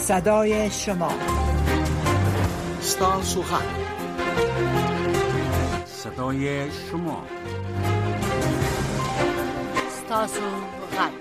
صدای شما. ستاسو غږ، صدای شما. ستاسو غږ.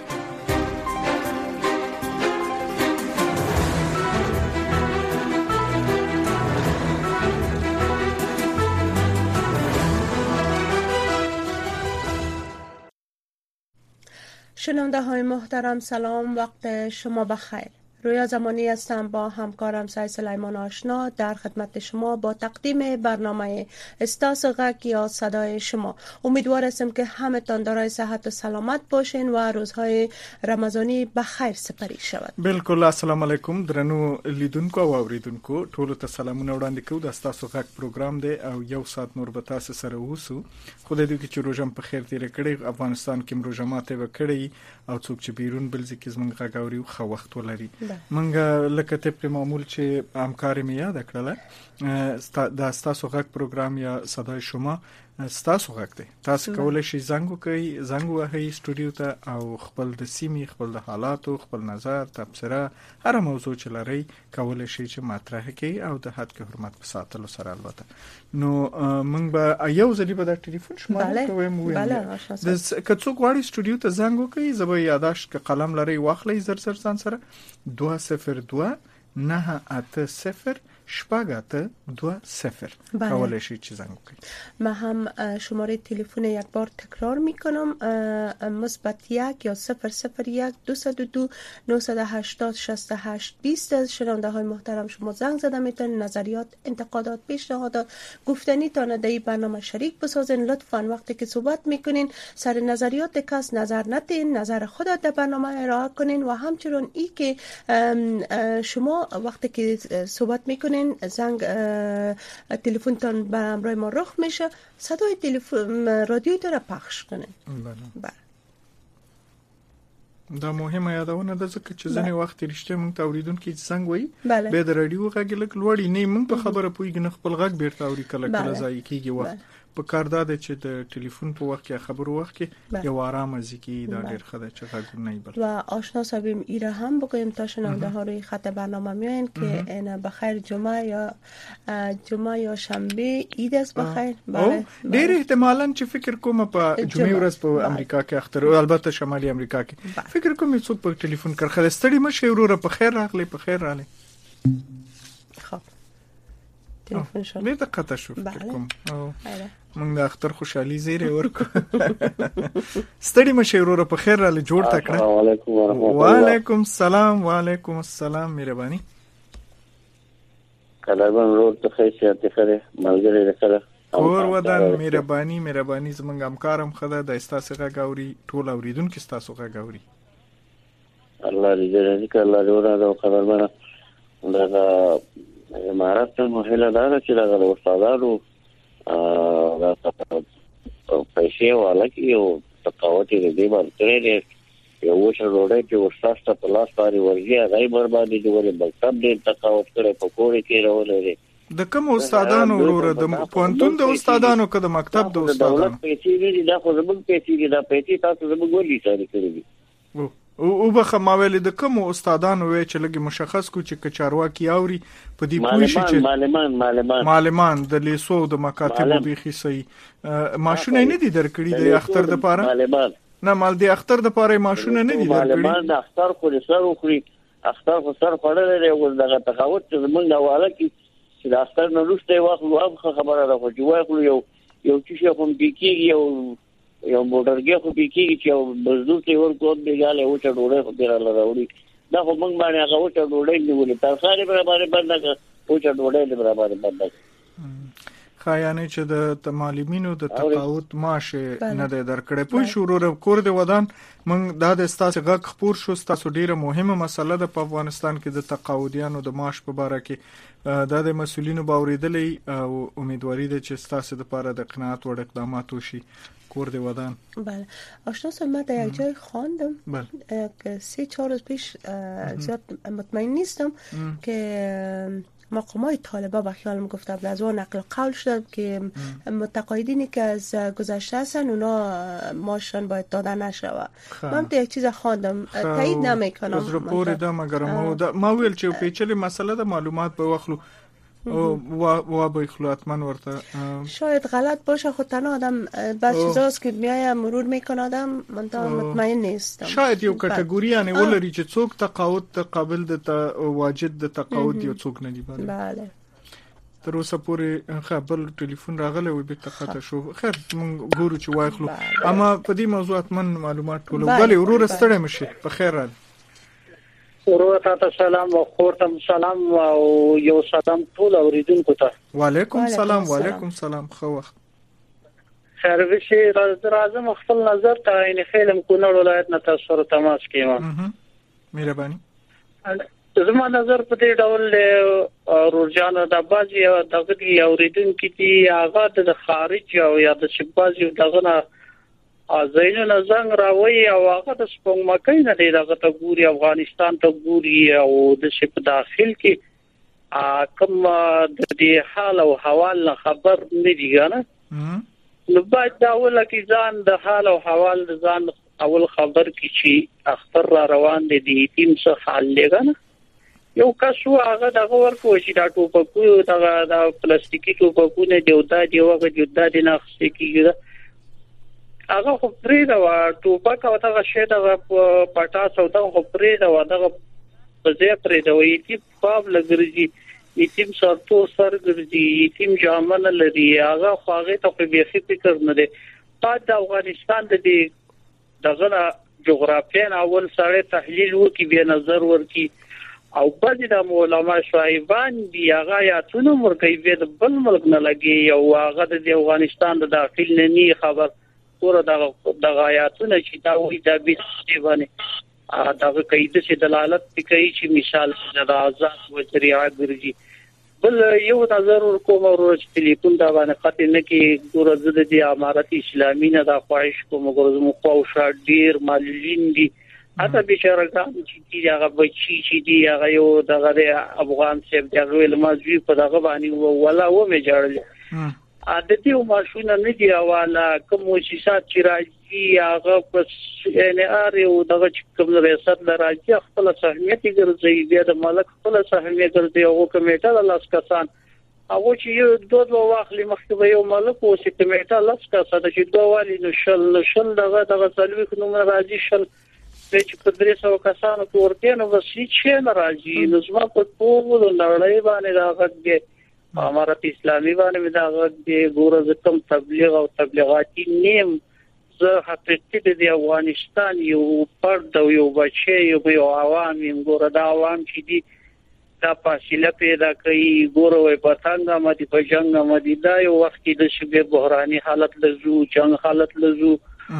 شنونده های محترم سلام، وقت شما بخیر. رویا زمانی هستم با همکارم سعید سلیمان آشنا در خدمت شما با تقدیم برنامه ستاسو غږ یا صدای شما. امیدوار هستم که همتان دارای صحت و سلامت باشین و روزهای رمضانی بخیر سپری شود. بالکل. السلام علیکم درنو لیدونکو او اوریدونکو ټولو ته سلامونه وړاندې کوو. د ستاسو غږ پروګرام دی او یو ساعت نور به تاسو سره ووسو. خدای دې وکړي چې روزم په خیر تیر کړي. افغانستان کې روزه ماته وکړي او څوک چې بیرون بل ځکه زمونږ غږ اوري خو وخت ولري. منګه لکه طبق معمول چې همکاري مې یاد کړله د ستاسو غږ پروګرام یا صدای شما ستاسو غږ دی. تاسو کولای شئ زنګ وهئ سټوډیو ته او خپل د سیمې، خپل د حالاتو، خپل نظر، تبصره، هر موضوع چې لرئ کولای شئ چې مطرح کړئ او د حد کې حرمت په ساتلو سره البته. نو موږ به یو ځلی به د ټلیفون شماره کوم. بله که څوک غواړي سټوډیو ته زنګ وکړي زه به یاداشت که قلم لرئ واخلئ زر ځان سره 202 980 شپاگت 20 کولای شید چی زنگ کنید. من هم شماره تلفن یک بار تکرار میکنم: مثبت 1 یا 001 202 980 68 20. از شنونده های محترم شما زنگ زده میتونید نظریات، انتقادات، پیشنهادات، گفتنی تا در برنامه شریک بسازین. لطفاً وقتی که صحبت میکنین سر نظریات کس نظر ندین، نظر خودت در برنامه ارائه کنین و همچنین ای که شما وقتی که صحبت میکنین زنگ تلفنتان به همراه ما رخ میشه، صدای تلفن رادیوی را پخش کنین. بله. دا مهمه یادونه ده ځکه چې ځنې وخت رښتیا مونږ ته اوریدونکي څنګه وایي به د رادیو غږ لږ لوړی نه مونږ په خبره پوهیږو نه خپل غږ بیرته اوري کله ځای کېږي وخت په کار ده چې د ټلیفون په وخت کې خبرو وخت کې یو آرام ازیکی دا ډیر خدای چې غږ نه بل. و آشنا صاحب ایره هم بگویم تا شنونده ها روی خط برنامه میاین که اینا بخیر جمعه یا شنبه عید است بخیر. بله ډیر احتمالاً چې فکر کوم په جمعه ورځ په امریکا کې اختر البته شمالي امریکا کې فکر کوم څوک په ټلیفون کار خلستړي مشه وروره په خیر راغلی په خیر راغلی. خب تلفن شد بیت قطع شو فکر کوم موږ د اختر خوشحالي زیره ورکو. ستړي مشه وروره په خیر راغلی جوړ تکړه. السلام علیکم ورحمت الله. وعلیکم السلام. وعلیکم السلام. مهرباني کلابن روډ ته خیسیت خره ملګری لري اور ودان. مهرباني زمونږ همکارم خدای د استاسو غږ اوري ټول اوریدونکو استاسو غږ اوري. الله دې دې کله ورته خبرونه دا امارات ته مهله دا چې دا استادانو دا پیسې والا کې یو تقاوت دې باندې یو څه روډه چې استاد ته په لاس باندې ورځي هغه بربادي جوړه مکتب دې تقاوت کړي په کورې کې راولې. د کوم استادانو وروره د پوهنتون د استادانو که د مکتب د استادانو دولت پیسې دي دا خو زموږ پیسې دي دا پیسې تاسو زموږ ولې ساري کړې دي او بخه ما ویل د کوم استادانو وی چې لګي مشخص کو چې کچارواکي اوري په دې پوه شي چې معلمان د لیسو د مکاتب بيخي صحیح ماشونه نه دي درکړي د اختر د پاره نه مال د اختر د پاره ماشونه نه دي درکړي. معلمان د اختر خو سر خوري اختر خو سر خړل لري او دغه تخاوت چې زمونږ حواله کې چې د اختر نه وروسته واخلو هغه خبره ده خو چې واخلو یو چې کوم کېږي یو موټرګي خو کېږي چې مزدور ته ورکو دیګاله او چې ډوړې خو پیراله راوړي دا خو موږ باندې هغه او چې ډوړې نیولې تر خاري برابر بند او چې ډوړې برابر بند خایانه چې د معلمینو د تقاعد معاش نه درکړې پوه شو کور د ودان موږ دا د استاسو غږ خبر شو. تاسو ډیره مهمه مسله ده په افغانستان کې د تقاعدیانو د معاش په اړه کې دا د مسولینو باوریدلې او امیدواري ده چې تاسو د لپاره د قناعت وړ اقدامات وشي. کور د ودان بله آشنا صاحب من در یک جای خواندم که 3-4 روز پیش زیاد مطمئن نیستم که مقامات طالبا به خیالم گفته بود از اون نقل قول شد که متقاعدینی که از گذشته هستن اونا ماشان باید داده نشود. من یک چیز خواندم تایید نمیکنم از رپور ده مگر ما ویل چې پیچلې مسله د معلومات به واخلو و به اخلاطمن ورته شاید غلط باشه خود تنها آدم بعض چیزاست که میایه مرور میکنه آدم من مطمئن نیستم. شاید یو کټګوري یعنی ولري چې څوک تقاعد ته قابل د واجد د تقاعد یو څوک نه دی. بله تر اوسه پورې خبر ټلیفون راغلی و به تقاطع شو. خیر مونږ ګورو چې واخلو اما په دې موضوعات من معلومات ټولو بلې ورور ستړی مشي په خیر راځي. ورور ته سلام او خورتم سلام او یو سلام ټول اوریدونکو ته. وعلیکم سلام. وعلیکم سلام. خو وخت خیر وشي راځم خپل نظر ته عین خیلم کونړ ولایت نه تاسو سره تماس کوم. مهرباني. زما نظر په دې ډول روزانه د بازي او دغه اوریدونکو دي هغه د خارج او یا د شپازي دغه نه ازاینه زنګ راوي او هغه د سپوږمکۍ نه دی دغه ته ګوري افغانستان ته ګوري او د شپ داخل کې کوم د دې حال او حوال خبر نه دی غانه نو باید دا ولکه ځان د حال او حوال ځان اول خبر کی چې اختر را روان دي تیم څه حال لګنه یو کسو هغه دغه ورکو چې دا ټوپکو دغه د پلاستیکي ټوپکونه دیوتا دیوغه جدا دي نه خسته کیږي هغه خو پرې دا ټوپک او دغه شی دغه پټاس او دغه خو پرې دا دغه په ځای پرې دا وي چې پاپ لګرځي یتیم سرتو سرګرځي یتیم جامن لري هغه خو هغه ته به فکر نه دی. پات د افغانستان د دغه جغرافیان اول سره تحلیل وکي به نظر ورکي او بعضی د علماء شایبان دی هغه یاتونه مرګي به بل ملک نه لګي او هغه د افغانستان د داخل نه ني خبر ور دغه آیاتونه چې دا وایي د بیسي باندې دغه قاعده چې دلالت کوي چې مثال د آزاد وزریعه ګرځي. بل یو نظر کوم ورځ ټلیفون دا باندې خاطر نه کې ګورځ د امارت اسلامي نه د خواهش کوم ګورځ مو خو ډیر مالین دي اته بشارکان چې هغه بچی چې دی هغه یو دغه افغان سیب دغه المازوی په دغه باندې ولا و مې جوړل عادتي او ماشونه نه دی حواله کوم مؤسسات چې راځي هغه پس ان ار او دغه کوم ریاست راځي خپل سهمیت ګرځي بیا د ملک خپل سهمیت ګرځي او کمیټه د لاس کسان هغه چې یو دوه واخلي مخکې یو ملک او چې کمیټه لاس کسان چې دوه والی نو شل دغه سلوي خنوم راځي شل چې په 300 کسانو ورته نو وسې چې ناراضي نو زما په ټول لړۍ باندې راغږي امارت اسلامي باندې دا د ګورز کم تبلیغ او تبلیغاتي نیم زه حقیقت د افغانستان یو فرد او یو بچی یو عوام ګور دا عوام چې دي دا فاصله پیدا کوي ګور وي پتنګ مدي په جنگ مدي دا یو وخت د شبه بحراني حالت لزو جنگ حالت لزو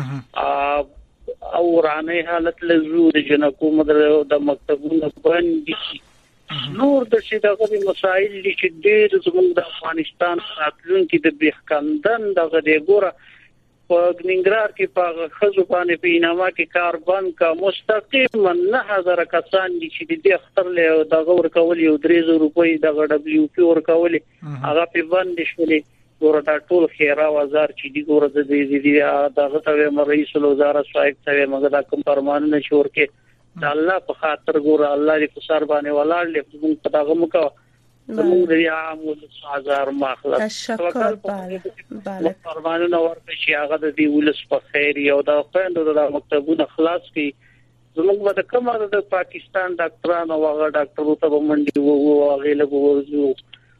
او رانه حالت لزو د جنکو مدر د مکتبونو باندې نور د شي دغه مسائل چې ډېر زموږ د افغانستان راتلونکي د بهکندن دغه د ګوره په ننګرهار کې په خزو باندې په انامه کې کار بند کا مستقیم 9000 کسان چې د اختر له دغه ورکول یو 300 روپۍ دغه دبليو پی ورکول هغه په بند شولې ګوره دا ټول خیره وزار چې دی ګوره د دې دغه ته رئیس الوزرا صاحب ته موږ دا کوم فرمان نشور کې د الله په خاطر ګوره الله دې په سر باندې ولاړ لې موږ په دغه مکو زموږ د عام هزار ماخله تشکر. بله فرمانونه ورته چې هغه د دې ولس په خیر یو د خويندو د مکتبونو خلاص کی زموږ د کومه د پاکستان ډاکټرانو هغه ډاکټرو ته منډي وو هغه له ورزو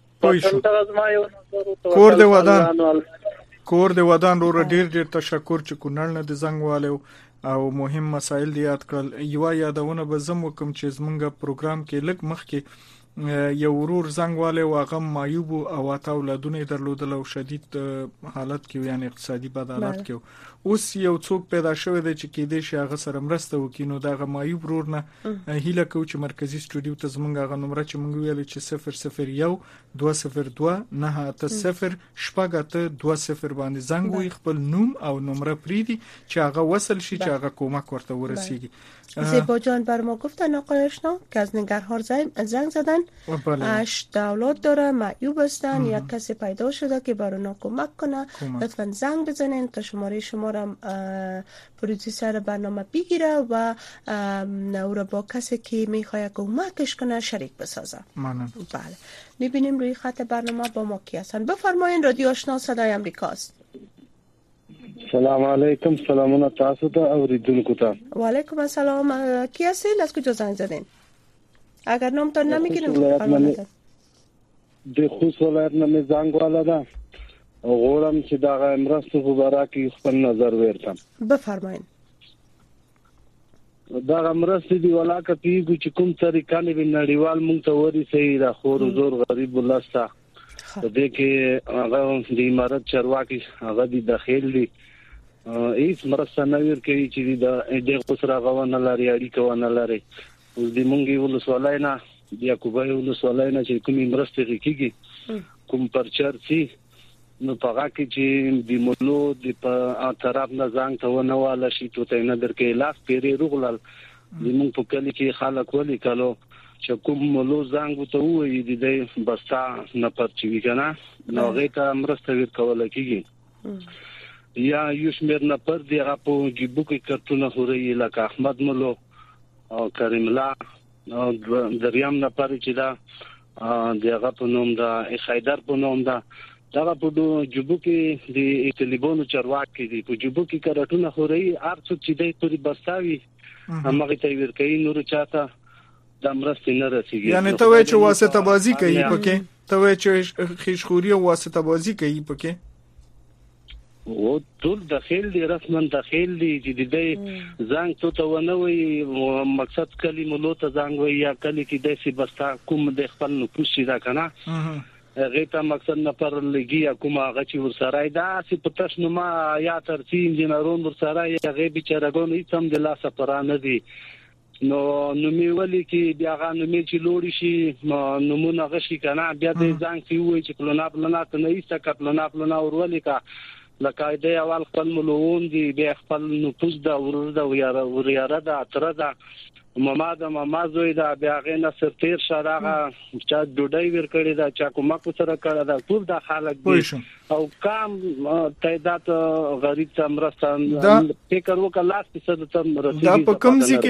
کور د ودان ور ډیر تشکر چې کونړ نه د زنګ والو او مهم مسائل دی یاد کړل. یو یادونه به زم وکم چې زمونږ پروګرام کې لک مخ کې یو ورور زنګ والو هغه مایوب او اته اولادونه درلودل او شدید حالت کې یعنی اقتصادي بد حالت کې اوس یو څوک پیدا شوی دی چې کې دې شي هغه سره مرسته وکړي نو دغه مایوب ورور نه هیله کو چې مرکزی سټوډیو ته زمونږ غو نمبر چې مونږ ویل چې 001 202 980 شپږ 20 باندې زنګ وي خپل نوم او نمبر پریدي چې هغه وصل شي چې هغه کومک ورته ورسیږي. زیبا جان بر ما گفتن آقای آشنا که از ننگرهار زنگ زدن. 8 اولاد داره، معیوب هستن. یک کسی پیدا شده که بر اونا کمک کنه. لطفا زنگ بزنین تا شماره شما را پرودوسر برنامه بگیره و او را با کسی که میخواد کمکش کنه شریک بسازه. بله. میبینیم روی خط برنامه با ما کی هستن. بفرمایین. رادیو آشنا صدای امریکاست. سلام علیکم. سلامونه تاسو ته اوریدونکو ته. و علیکم السلام. کی هستین؟ از کجا زنگ زدین؟ اگر نامتون نمیگین فرمایید. د خوست ولایت نه زنگ ولاده. غواړم چې دا امرستو په باره کې خپل نظر ورکړم. بفرمایئ. دا امرستو دی ولاکه پیګو چې کوم طریقه نه نړیوال مونږ ته ورسېږي دا خور زور غریب ولسته د دې کې هغه د امارات چرواکي هغه دی داخل دي هیڅ مرسته نه ورکوي چې د قصره غوونه لري اړیکه ونه لري. اوس د مونږ ولسوالۍ نه د یعقوبای ولسوالۍ نه چې کوم مرسته کیږي کوم پرچر سي نو پاګه کې چې د مولو د په طرف نه زنګ ته ونه واله شي ته نه درکې لاس پیری رغلل د مونږ په کلی کې خلک ولي کلو چې کوم مولو زنګ ته وایي د دې بستا نه پرچوي کنه نو غیته مرسته ورکول کیږي یا یو شمیر نه پر دی غو جيبو کې کارتونه خوري لکه احمد مولو او کریم الله او دریام نه پر چې دا دغه په نوم دا خیدر په نوم دا په جوبو کې د طالبانو چرواکي دي په جوبو کې کارټونه خوري ارڅ چې دای پوری بساوي هغه ته ورکې نور چاته د مرستې نه رسیږي. یعنی ته وای چې واسطه بازی کوي پکې، ته وای چې خیشخوري او واسطه بازی کوي پکې. او ټول داخل دي رسمن داخل دي چې د دې زنګ ته ونوي مقصد کلمه لو ته زنګ وي یا کلی کې د سی بستا کوم د خپل نفوس شي دا کنه غیته مقصد نه پر لګي کومه غچ ورسره دا سی پتاش نو ما یا ترتیب جنرون ورسره یا غي بیچارهګون هیڅ هم د لاسه پرانه دي نو می ولي کې بیا غانو می چې لوري شي نمونه غشي کنه بیا د ځان کې وای چې پلنا ته نه ایسته کپلنا ورولي کا لکه د اول خپل ملوون دي بیا خپل نفوس دا ورده وریاره دا اتره دا ماما زوی دا بیا غینه سرتیر شراغه چا ډوډۍ ورکړی دا چا کومه کو سره کړه دا ټول د خلک دي او کام تعداد غریب ته مرستان فکر وکړه 100% تم رسیدي. دا په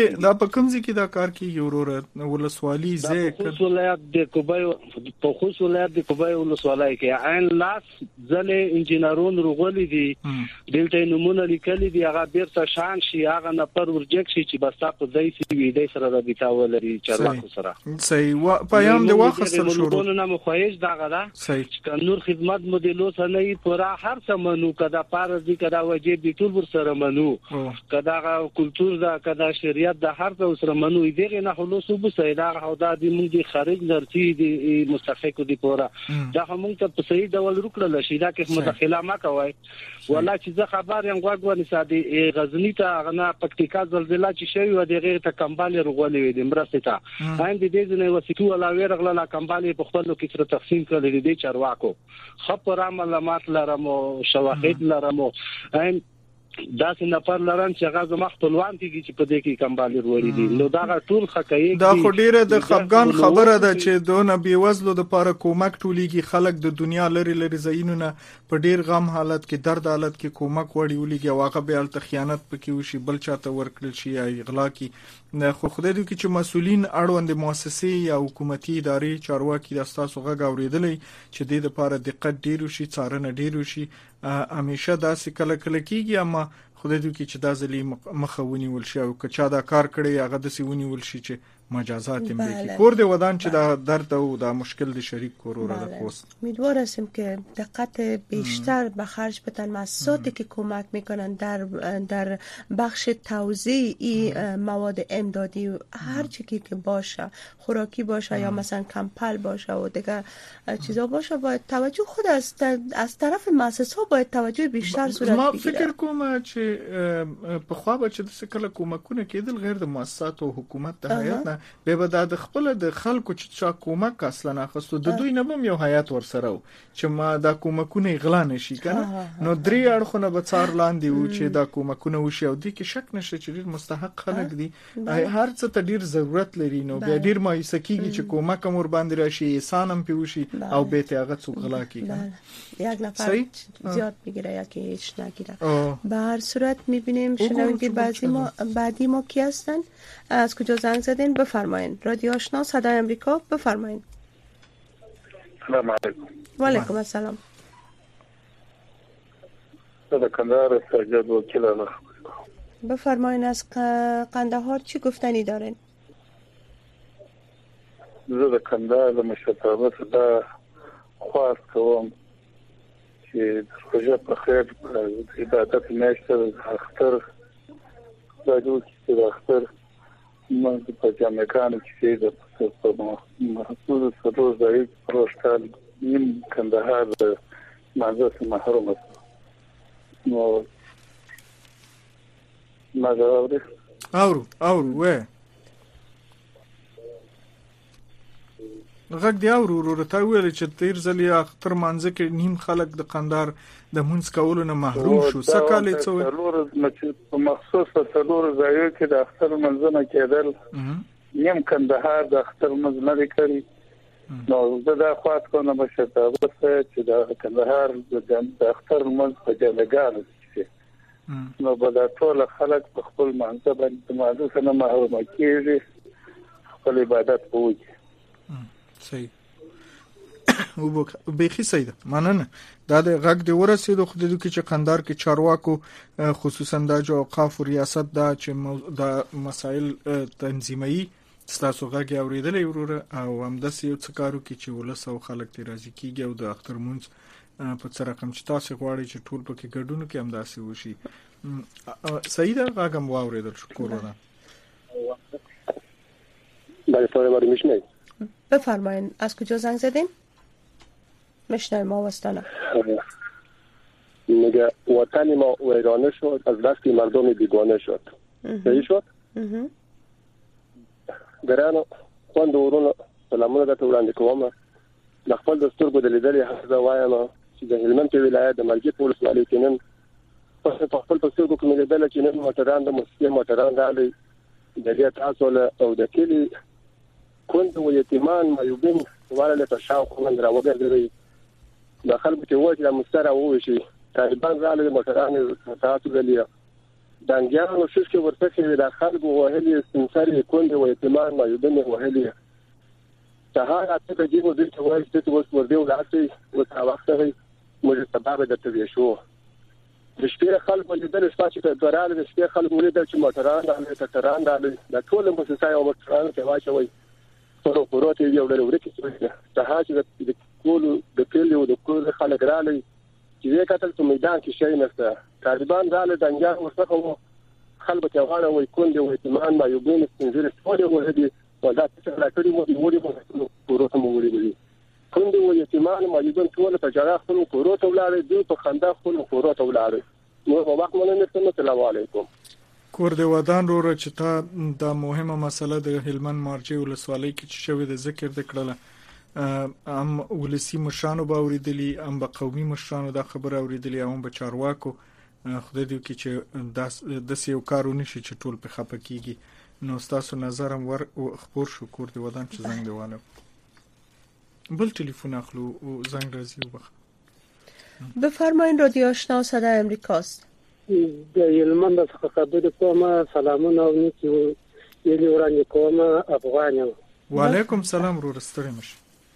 کمزې کې دا کار کې یوروره ولسوالي زه خصوص ولایت د کوبای په خصوص ولایت د کوبای ولسوالۍ کې عین لاس ځلې انجنیرون رغولي دي دلته نمونه لیکلي دي هغه بیرته شان شي هغه نه پر ورجک شي چې بس تاسو دای سی وی سره د بیتاول لري چرواکو سره صحیح پیام دی واخصل شروع نو نه خوښ دغه دا صحیح نور خدمت مدلو نه پورا هر څه منو کدا پارز دي کدا واجب دي ټول سره منو کدا کلچر دا کدا شریعت دا هر څه سره منو دغه نه خلاصو به سیدا او دا د موږ د خارج درتي دي مستحق دي پورا دا موږ ته په صحیح ډول وکړل شي دا کې مداخله ما کوي ولا چې زه خبر یم غوږ سادي غزنی ته غنا پکتیکا زلزلہ چې شوی و دغه ته کمبالي رغولې وي د مرسته ته هم د دې نه وسیتو ولا ورغله کمبالي په خپل کې سره تقسیم کړل دي چرواکو خبر معلومات لرمو شواهد لرمو هم دا څنګه پر لرم چې هغه زما خپلوان دي چې په دې کې کمبالي وروړي دي نو دا ټول حقایق دا خو ډیره د خفګان خبره ده چې دونه بیوزلو د لپاره کومک ټولېږي خلک د دنیا لري زینونه په ډیر غم حالت کې درد حالت کې کومک وړي ولېږي واقع به الته خیانت پکې وشي بل چاته ورکړل شي یا اغلا کې خو خدای دې چې مسولین اړوند مؤسسې یا حکومتي ادارې چارواکي د تاسو غږ اوریدلې چې د لپاره دقت ډیر شي څارنه ډیر شي همیشه داسې کله کیږي اما خدای دې چې دا ځلې مخاوني ول شي او کچا دا کار کړي هغه د سیونی ول شي چې مجازات هم بکی کور دی ودان چې دا درد او دا مشکل د شریک کورور د خوست امیدوار هستیم که دقت بیشتر به خرج بدن مؤسساتی که کمک میکنن در بخش توزیع مواد امدادی هر چیزی که باشه خوراکی باشه یا مثلا کمپل باشه و دیگه چیزا باشه باید توجه خود از طرف مؤسسه باید توجه بیشتر صورت بگیره. ما فکر کوم چې په خوا به چې د کله کومکونه کېدل غیر د مؤسسات او حکومت د هیئت نه به د خپل د خلکو چې کومک اصلا اخستو د دوی نه هم یو حیات ورسره چې ما د کومکونه غلا نشي کنه نو درې اړخونه به څار لاندې و چې د کومکونه وشي او د کې شک نشته چې ډیر مستحق خلک دي هر څه ته ډیر ضرورت لري نو بیا ډیر مایوس کیږي چې کومک امر باندې راشي احسان هم پیوشي او به ته هغه څوک غلا کیږي یک نفر زیاد میگیره یا که هیچ نگیره. به هر صورت میبینیم شنونده بعدی ما کی هستن؟ از کجا زنگ زدین؟ بفرمایید. رادیو آشنا صدای امریکا، بفرمایید. سلام علیکم. و علیکم السلام. صدا کندهار سجاد وکیل الله. بفرمایید از قندهار چی گفتنی دارین؟ زه د کندهار د مشرتابه صدا خواست کوم چې روژه په خیر عبادت میاشته اختر راځو چې د اختر موږ په جامعګانو کې د محفوظ سرور ځای پروشتال نیم کندهار د مازه محروم نو ما جواب اورو و غږ دی اورو ته ویل چې تیر ځلې اختر مانځه کې نیم خلک د قندهار د مونږ کولو نه محروم شو سکهاله څو په مخصوص څلور ځایو کې د اختر منځنه کېدل نیم کندهار د اختر منځ نه لري نو زه دا خواست کوم مشرتابه چې د کندهار د اختر منځ په جلګانو کې نو به دا ټول خلک په خپل منځ باندې مازه نه محروم کیږي خپل عبادت کوي. صحیح او بخي سیده مننه دا د غږ دی ورسېدو خو د دوی چې قندهار کې چارواکو خصوصا د اوقاف ریاست دا چې د مسائل تنظیمي ستاسو غږ اوریدلې وروره او هم د یو څه کارو کې چې ولسو خلک ته راضي کیږي او د اختر مونږ په څه رقم چې تاسو غواړئ چې ټول پکې ګډون کې هم داسې وشي. سیده غږم واوریدل شکرونه. بله سلام علیکم. بفرمایید از کجا زنگ زدین؟ مشنویم ما وستانه. میگه وطن ما ویرانه شد از دست مردم بیگانه شد. صحیح شد؟ ګرانو خوند ورونو سلامونه درته وړاندې کوم. د خپل دستور بدلیدل هغه وایم چې د هلمند ولایت د مرګي پولیس ولایت کې نن په خپل تصور کې ملیدل چې نن موټران د مسلمان موټران راغلي د دې تاسو له او د کلی كنت ويتمان ما يبين ولا لتشاوق من راوغدري دخل بتوجه لمسترى وشي طالبان زعل المتران تاسو غليه دانجانو شوشكي ورتكي داخل وهلي استنساري كنت ويتمان ما يبين وهلي تهاجت تجيبوا دي توجه تتوس ورديو لاسي وتاوختري مجتباب د تبيشو دشتي خلک ولدل سپاچې ته درال دشتي خلک ولدل چې موټران د تران د ټول مؤسسه او موټران ته واچوي ټول پروت یو ډول ورکی ته هاڅه د کول د کلی او د کول خلک رالي چې کتل په میدان کې شي نشته طالبان رالي دنګار ورڅخه خلک ته غواړي وي کون دی اعتماد ما یو بین څنګه ټول یو هدي ودا څه لا کړی مو دی مو پروت مو ولې کون دی اعتماد ما یو بین ټول ته جلا خپل پروت ولاره دی په خندا خپل پروت ولاره نو په وخت باندې السلام علیکم. کور د ودان روره چې تا د مهمه مسله د هلمند مارجې ولسوالۍ کې چې شوې د ذکر د کړله ام ولسی مشرانو باوریدلی ام به قومي مشرانو د خبر اوریدلی ام به چارواکو خدای دې کې چې د سیو کارونه شي چې ټول په خپه کیږي نو تاسو نظر هم ور خبر شو کور د ودان چې زنګ دیوانه بل ټلیفون اخلو او زنګ راځي وبخ. بفرمایید رادیو آشنا صدای امریکاست. د هلمند څخه خبرې کوم. سلامونه او نیکی ویلي وړاندې کوم. افغان یم. وعلیکم سلام ورور ستړي مشه.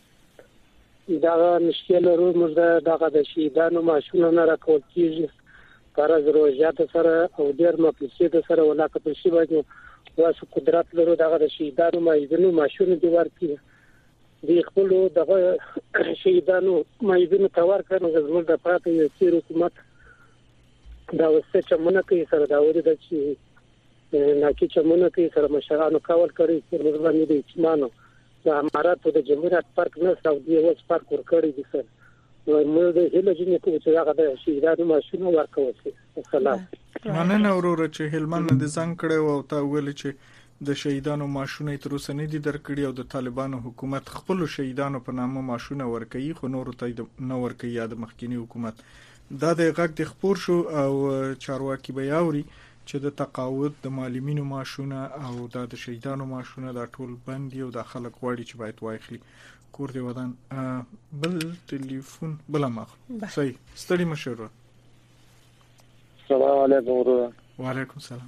دا مشکل ورو موږ دغه د شهیدانو معاشونه نه راکول کیږي قرض روزه سره او ډیر مپلیسي سره ولاکه په شی باندې واسو قدرت لرو دغه د شهیدانو معاشونه دی ورکی دی خپل دغه شهیدانو معاشونه تور کړو زموږ د پاتې یو سیر حکومت دا وسه چې مونږ کې سره دا ورته د چې ناکي چې مونږ کې سره مشرانو کول کړی چې موږ باندې د اطمینان د امارات د جمهوریت پارک نه سعودي اوس پارک ور کړی دي سره نو موږ د هله جنې کو چې هغه د شهیدانو معاشونه ورکول شي. السلام. مننه ورور چې هلمند د زنګ کړو او تا ویل چې د شهیدانو معاشونه تر اوسه نه دي درکړي او د طالبانو حکومت خپل شهیدانو په نامه معاشونه ورکوي خو نور ته نه ورکوي یا د مخکینی حکومت. دا د غږ د خبر شو او چارواکي به یاوري چې د تقاعد د معلمینو معاشونه او د شهیدانو معاشونه دا ټول بند دي او د خلک غواړي چې باید واخلي. کور دی ودان بل ټلیفون بل مخ صحیح ستړي مشوره. السلام علیکم ورو. وعلیکم السلام.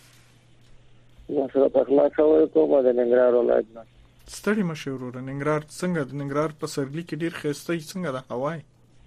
مسله پخلا کوي کوم د ننګرهار ولایت نه. ستړي مشوره. ننګرهار څنګه د ننګرهار په سرلی کې ډیر خسته څنګه د هوای؟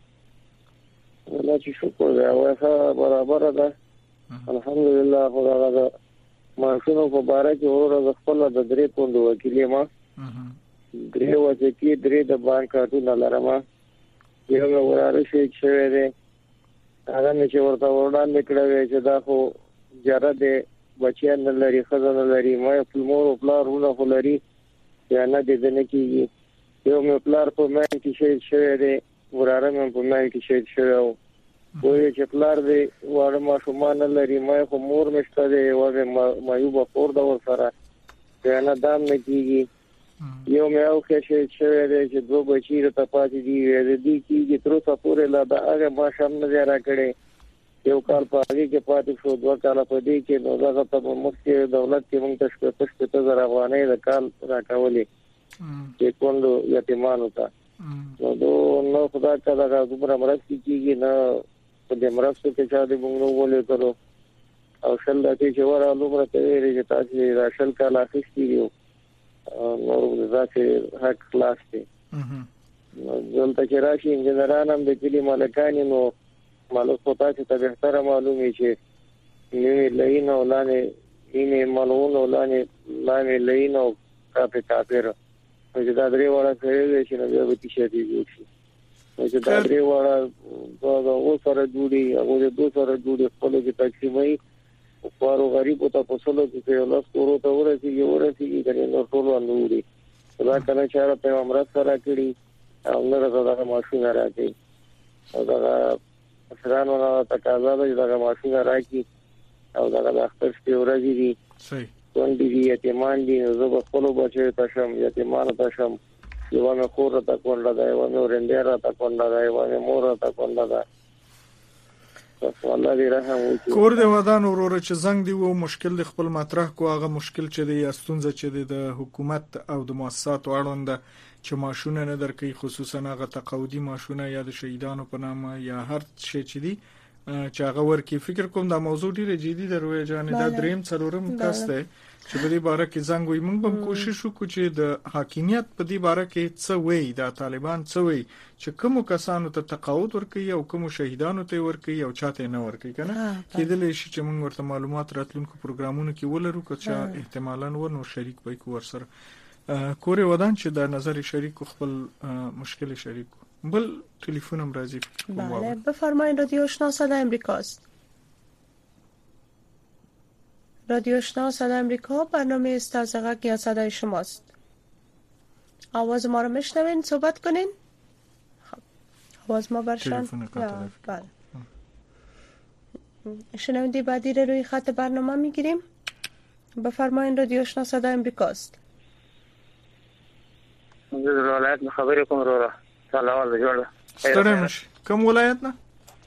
والله چې شکر دی هوا برابر ده الحمدلله. خدای دا ماشونو په باره کې ورو خپل د درې پوند وکیلې ما درې وځي کې درې د بانک کارتونه لرم. یو وراره شي چې دی هغه نه چې ورته وړاندې کړو چې دا خو جره د بچیان نه لري خزانه لري ما خپل مور او پلارونه خو لري یا نه دې نه کیږي. یو مې پلار په مې کې شي دی وراره مې په مې کې شي او وایي چې پلار دې وړ ما شومان لري ما خو مور مشته دی او ما یو په پور دا ور سره یا نه دام نه کیږي. یو مې او کې شي دی چې دوه بچی ته پاتې دي دې کیږي تر څو پورې لا دا هغه ما شم نه را کړي یو کال په هغه کې پاتې شو دوه کال په دې کې نو دا ته مخکې دولت کې مونږ ته شپږ زره افغانۍ د کال راکولې چې کوندو یتیمانو ته نو خدای ته دا دومره مرستې کیږي نه په دې مرستو کې چې دې مونږ نو ولې کړو او شل د چې ورا لومره ته ویل چې تاسو راشل کال اخیستي یو نور ذاته حق خلاص دي. دلته چې راشي انجنيران هم د کلی مالکان نو مالک پتا چې ته به معلومي چې نیمه لین او لانه مالون او لانه لین او کاپیر چې دا درې وړه کوي چې نو به تشې دي چې دا درې وړه دا او سره جوړي او د دوه سره جوړي خپل کې تقسیمي او پارو غریب ته په سلو کې یو لاس کورو ته ورسیږي کنه نو ټول اندوري دا کله چې را په امرت سره کړی او نور دا ماشوم راځي او دا افرانو تقاضا ده دا ماشوم راځي او دا د اختر شپې ورځي دي صحیح کوندې دي یتیمان دي زه په خپل بچو ته شم یتیمان ته شم یو مې خور ته کونډه ده یو مې ورندې را ته کونډه ده یو مې مور ته کونډه ده. کور د ودان وروره چې زنګ دی وو مشکل د خپل مطرح کو هغه مشکل چې دی استونزه چې د حکومت او د مؤسساتو اړوند چې ماشونه نه درکې خصوصا هغه تقاعدي ماشونه یا د شهیدانو په نامه یا هر شي چې دی چې هغه ورکی فکر کوم دا موضوع ډیره جدي دروي جان دا دریم څلورم کس دی چې په دې باره کې زنګ وي موږ هم کوشش وکړو چې د حاکمیت په دې باره کې څه وایي د طالبان څه وایي چې کوم کسانو ته تقاعد ورکړي او کوم شهیدانو ته ورکړي او چاته نه ورکړي کنه کېدل شي چې موږ ورته معلومات راتلونکو پروګرامونو کې ولرو چې احتمالاً ورنو شریک وي کو ورسره کور ودان چې د نظر شریک خپل مشکل شریک بل تلفن هم راځي. بله بفرمایید. رادیو آشنا صدای امریکاست. رادیو آشنا صدای امریکا برنامه است از غږ صدای شماست. آواز ما رو میشنوین صحبت کنین. خب آواز ما برشان بله شنونده بعدی رو روی خط برنامه میگیریم. بفرمایید. رادیو آشنا صدای امریکاست. ولایت خبرې کوم وروره سلام جوړه ستړی کوم ولایت نه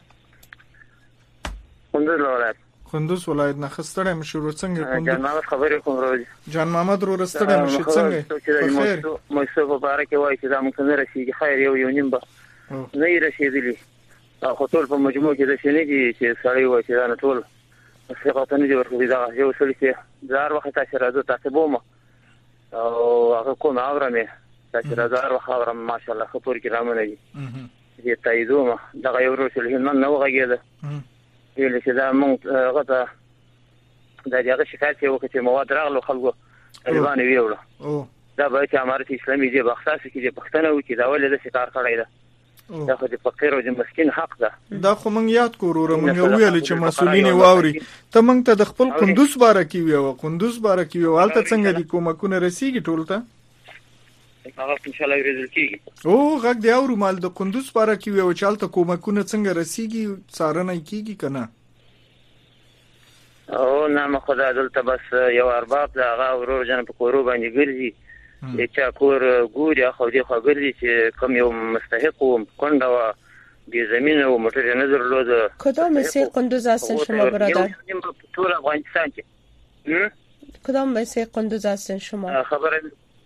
کندوز ولایت کندوز ولایت نه خستړی مشو څنګه کندوز جان محمد خبرې کوم وروره جان محمد ورو ستړی مشو څنګه خیر مې څه په باره کې وایي چې دا موږ نه رسیدي خیر یو نیم به نه رسیدلی خو ټول په مجموع کې د شنې دي چې سړی وایي چې دا ټول څه نه دی ورکوي دا یو سړی چې زار وخت تاسو راځو تاسو بوم او هغه کوم اورمه تاسو راځار وخاورم ماشاءالله خپور کې رامنه دي دې تاییدومه دا یو ورسل هنن نو غږیده ویل چې دا مونږ غته دا دغه شکایت یو چې مواد راغلو خلکو طالبان ویوله دا به چې امارت اسلامي دی بخصاص کې د پښتنه و چې دا ولې د شکار کړی ده دا خو د فقیر او د مسكين حق ده. دا خو مونږ یاد کوو مونږ ویل چې مسولین واوري ته مونږ ته د خپل قندوز باره کې ویو قندوز باره کې ویو حالت څنګه دي کومکونه رسیږي ټول ته هغه ان شاء الله ورزل کیږي او غږ دی او مال د قندوز باره کې ویو چې حالت کومکونه څنګه رسیږي څارنه کیږي کنه او نامه خدای دلته بس یو ارباب دا هغه ورور جن په کورو باندې ګرځي چې کور ګوري خو دې خو ګرځي چې کوم یو مستحق و کونډه و بی زمینه و موټر نه درلود. کدام سه قندوز هستن شما برادر؟ طول افغانستان کې. کدام سه قندوز هستن شما؟ خبر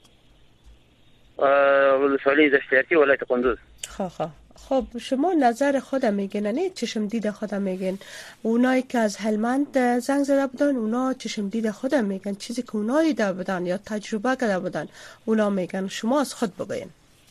ولسوالی دشتیاتی ولایت قندوز. خب شما نظر خود میگین، نه چشم دید خود میگین. اونایی که از هلمند زنگ زده بودن اونا چشم دید خود میگن، چیزی که اونا دیده بودن یا تجربه کرده بودن اونا میگن. شما از خود بگین.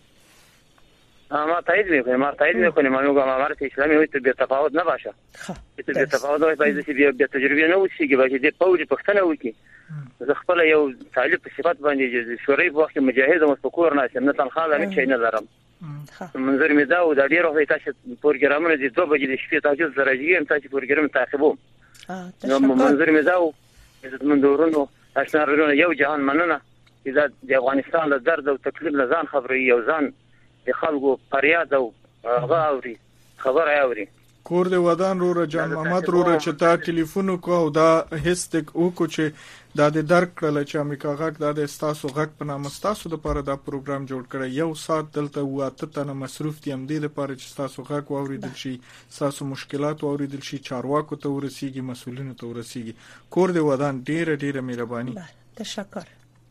ما تایید میکنیم ما میگم امارت اسلامی وي ته به تفاوت نه باشه. ته به تفاوت وای باید چې به تجربه نه وشي باید د پوری پښتنه وکي. زه خپل یو طالب په صفات باندې شوري په وخت مجاهد او مستقور نه شم نه تنخواه نه شي نه لرم. منظر می دا او د ډیر وخت تاسو پروګرامونه دي 2 بجې د شپې تاسو درجه تاسو پروګرام تعقیبوم. نو منظر می دا او عزتمندورونو اشنارونو یو جهان مننه چې د افغانستان له درد او تکلیف نه ځان خبري یو ځان د خلکو فریاد او غاوري خبر اوري. کور د ودان رو جان محمد رو چې تا ټلیفون کو دا هستک او کو چې دا د درک کړل چې امریکا غاک دا د استاسو غاک په نامه استاسو د لپاره دا پروګرام جوړ کړی. یو سات دلته واته تنه مصروف دي هم دي لپاره چې استاسو غاک واوریدل شي، استاسو مشکلات واوریدل شي، چارواکو ته ورسیږي، مسؤلینو ته ورسیږي. کور د ودان ډیره مهرباني. تشکر.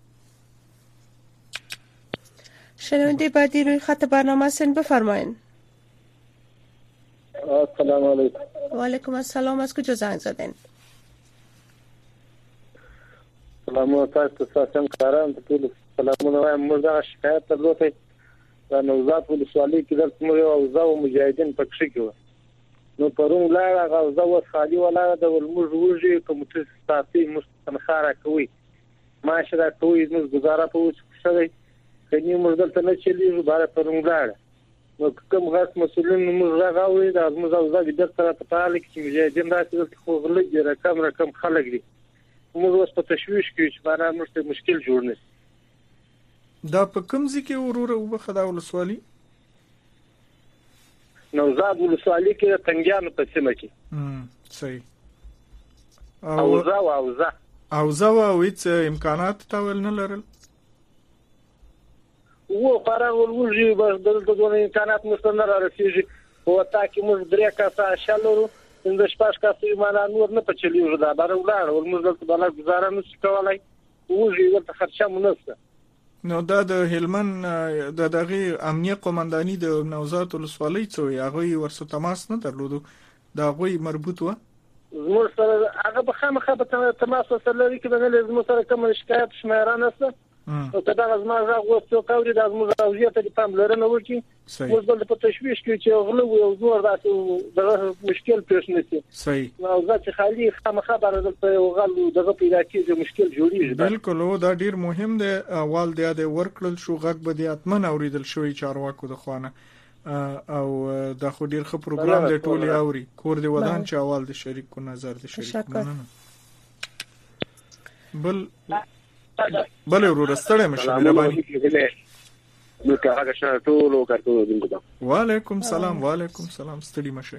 شنونده بعدی روی خط برنامه هستین، بفرمایین. السلام علیکم. و علیکم السلام. از کجا زنگ زدین؟ سلامونه تاسو ته کاران ټول سلامونه وایم. موږ دا شکایت درلوده دا نوزاد ولسوالۍ کې درته موږ او زاو مجاهدین پکښې کې نو پرون لا غوځه و خالي ولا د ولموږ وږي کومه ستاسي مستنخاره کوي ماشه کوي موږ گزاره په وڅ کني موږ دلته نه چلیږو بار پرون لاړ نو کوم غاس مسولین موږ راغوي دا موږ او زاوی د سره په تعالی کې مجاهدین راځي خو غلط رقم خلک دي موږ اوس په تشويش کې چې باندې موږ مشکل جوړ نه. دا په کوم ځای کې وروره وبخدا ولسوالي؟ نوزاد ولسوالي کې تنګیانو په سیمه کې. صحیح. اوزا او هیڅ امکانات تاول نه لرل. و فارغ ولوجي بس دلته دونه امکانات مستند را رسیږي او تا کې موږ درې کاسه شالو د شپږ کاسې معنا نور نه پچلیږي دا بار ولاړ ول موږ دلته بل گزاره نه کولای وږي ورته خرچه منسته. نو دا د هلمند د دغه امنیه قومنداني د نوزاد ولسوالۍ څو هغه ورسره تماس نه درلودو دا غوي مربوط و زموږ سره هغه به خامخا به تماس سره لري کې نه لازم سره کوم شکایت شمیرانه نشته او دا غزما غوښتو کوي د موږ اوجیته د پام لرنه وکي موږ بل په تشويش کې چې غلو او زور دغه مشکل پیښ نشي. صحیح. او ځکه خالي خامخا بر د غلو دغه پیدا کیږي مشکل جوړیږي. بالکل دا ډیر مهم دی. اول د ورکل شو غږ به د اتمن اوریدل شوی چارواکو د خوانه او دا خو ډیر ښه پروګرام دی ټولي اوري. کور دی ودان چې اول د شریک کو نظر د شریک بل ورور ستړی مشه مهرباني. نو که هغه شنه ټول وکړو دغه. وعلیکم سلام. وعلیکم سلام. ستړي مشه.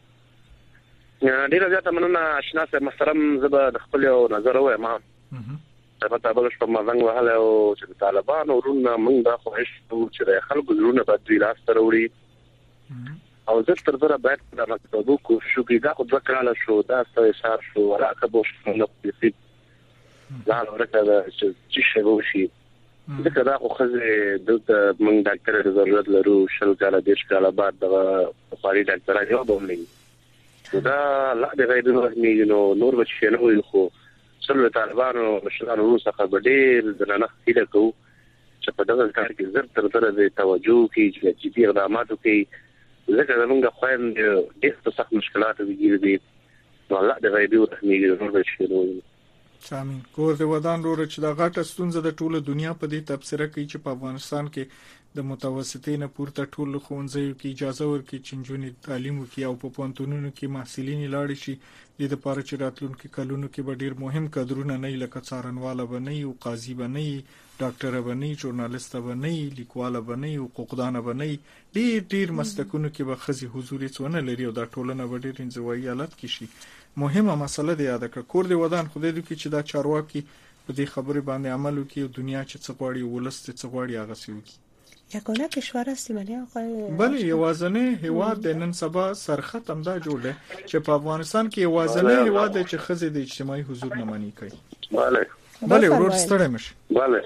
ډیره زیاته مننه آشنا صاحب محترم. زه د خپل نظر وایم په تابل شپه مزنګ وهله او چې طالبان ورونه موږ دا خوښ چې د خلکو زړونه بدوي لاس تر وړي او زه تر ډیره باید دا مطلب کو شو کې دا خو د کاله شو دا څه شو راکه بوش نو په ځان ورته چې شی وشي ځکه دا خو خزه دلته موږ ډاکټر ضرورت لرو شل کاله دیش کاله بعد د خاري ډاکټر یو بولې دا لا د غیر نور بچی نه وي خو څلور طالبانو مشرانو څخه ډېر دنه خیله کوو چې په دغه کار کې زر تر سره د توجه کې چې جدي اقدامات وکړي ځکه موږ خوند ډېر سخت مشکلات وګورئ نو الله دې غیبي او تخنیکی نور بچی نو امين. کور د ودان وروره چې دا غټه ستونزه د ټوله دنیا په دې تبصره کوي چې په افغانستان کې د متوسطې نه پورته ټول ښوونځیو کې اجازه ورکړي چې نجونې تعلیم وکړي او په پوهنتونونو کې محصلین لاړ شي د لپاره چې راتلونکي کلونو کې به ډیر مهم کادرونه نه لکه څارنواله بنئ او قاضي بنئ ډاکټر بنئ ژورنالیست بنئ لیکوال بنئ حقوقدان بنئ ډیر مسلکونو کې به خزي حضور څونه لري او دا ټولنه به ډیر انزوایي حالت کې شي مهمه مسله دی یاد کړه کور دی ودان خدای دې کې چې دا چارواکي په دې خبرې باندې عمل وکړي او دنیا چې څه غواړي ولست څه غواړي هغه څه وکړي یگانه کشور هستیم یعنی آقای بله یوازنه هیواد د نن سبا سرخط هم دا جوړ دی چې په افغانستان کې یوازنه هیواد دی چې خزې د اجتماعي حضور نه منې کوي بله ورور ستړی مشي بله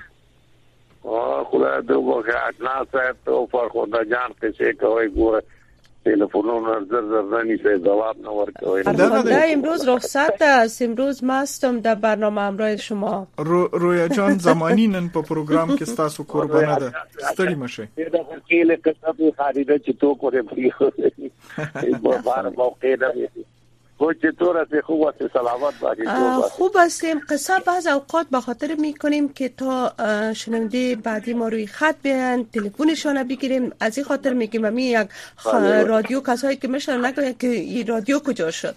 خدای دې وکړي اجنا صاحب ته پر خدا جان کې کوي ګوره تلفنونه زر نیسه جواب نه ورکوي فرمانده امروز رخصت است امروز ما هستم در برنامه همراه شما رویا جان زمانی نن په پروګرام کې تاسو قربانه ده ستړي مشه دا کله کله خریده چې تو کوې پری په بار موقع ده چطور خوب است سلامت باشید خوب هستیم قصه بعض اوقات به خاطر میکنیم که تا شنونده بعدی ما روی خط بیان تلفنشان بگیریم از این خاطر میگیم و یک رادیو کسایی که میشن نگوین که این رادیو کجا شد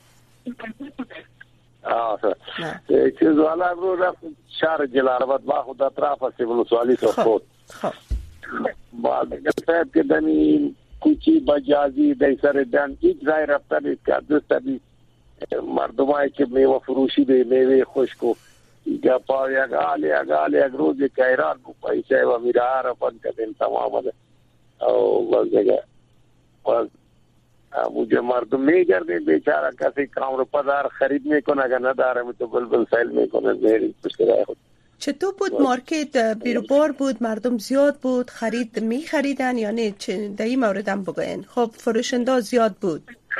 چیز والا رو رفت شهر جلالآباد با خود اطراف سیول سوالی خود بعد گفتم که دنی کوچی بجازی دای سر دن هیچ ځای رفتن که دستبی مردمایی که میوه فروشی به میوه خشکو یا پای اگالی یک روزی که ایران کو پیسه و میره رفن کردن تمام ده او بلدگه مجھے مردم میگردن بیچاره کسی کام رو پدار خرید میکنه اگر نداره می تو بلبل سیل میکنه میری پشکرهای خود چطور بود مارکت بیروبار بود مردم زیاد بود خرید میخریدن یا نه در این مورد هم بگوین خب فروشنده زیاد بود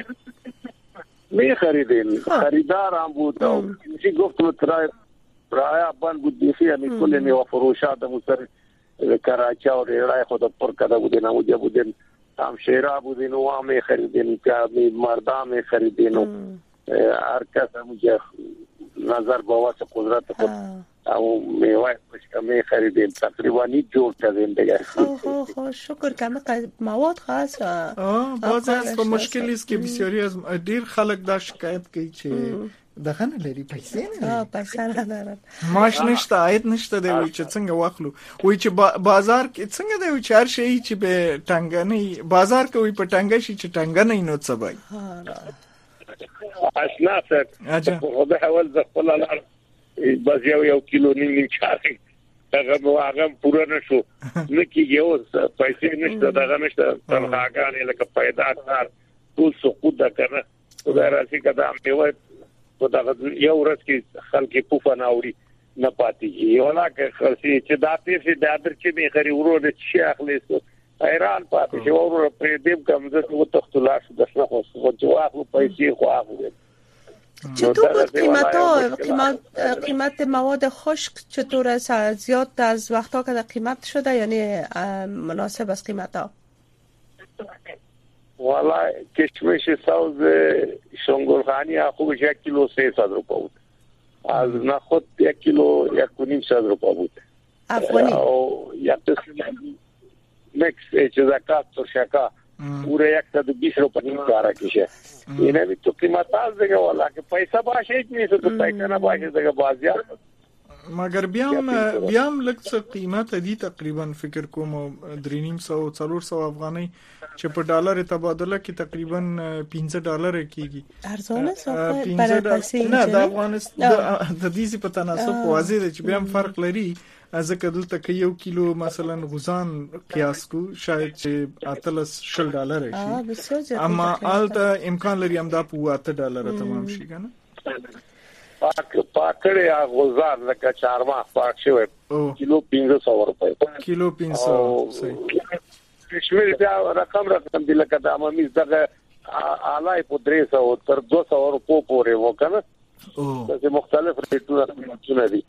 می خریدین خریدار هم بود چی گفتم ترای بند بود دیخی همی کلی میوه فروشات مستر کراچی و ریڑای خود پر کده بودین همونجا بودین هم شیرا بودین و هم می خریدین که مردم می خریدین و هر کس همونجا نظر باواس قدرت خود او میوه می خریدیم تقریبا نیت جور کردیم دیگه خب شکر که مواد خاص باز از مشکلی است که بسیاری از دیر خلق دا شکایت کوي چې دغه نه لري پیسې نه پیسې نه دارن ماش نشته عاید نشته دی وای چې څنګه واخلو وای چې بازار کې څنګه دی چې هر شی چې به ټنګنې بازار کې وای په ټنګ شي چې ټنګنې نو څه وای اشنا څه خدای اول ځخپل الله بس یو کیلو نیم چاري هغه پوره نشو نکي یو پیسې نشته دغه نشته تنخواګانې لکه پیدا کار ټول سقوط ده کنه خدای راځي کدا میوه په دغه یو ورځ کې خلک په فناوري نه پاتې یو لا کې خرسي چې دا پیسې د ادر چې می خري ورو د شي اخلي ایران پاتې شو ورو په دې کوم څه وو تختلاش د څه خو جواب پیسې خو اخلي چطور بود قیمت مواد خشک چطور است زیاد از وقتا که قیمت شده یعنی مناسب است قیمت ها والا کشمش سوز شنگلخانی خوبش 1 کیلو 300 روپا بود از نخود 1 کیلو 1.5 روپا بود افغانی یک مکس زکات ترشکا پوره 120 روپا نیم کارا کشه اینه بی تو قیمت از دیگه والا که پیسه باشه هیچ نیست تو پیسه نباشه دیگه بازیار مگر بیام لکه قیمت دی تقریبا فکر کوم 300 افغاني چې په ډالر تبادله کې تقریبا $15 کیږي ارزانه صافه برای پیسې نه د افغانستان د دې په تناسب واضح دی چې بیام فرق لري ځکه دلته کې 1 کیلو مثلا غوزان قیاس کو شاید چې $80 شي اما الته امکان لري هم دا په $8 تمام شي کنه پاکړه غوزان لکه چارما پاک شوی کیلو 500 روپے کیلو 500 صحیح کشمیر دا رقم دی لکه د امامیز دغه اعلی په 300 تر 200 روپو پورې وکنه چې مختلف ریټونه دي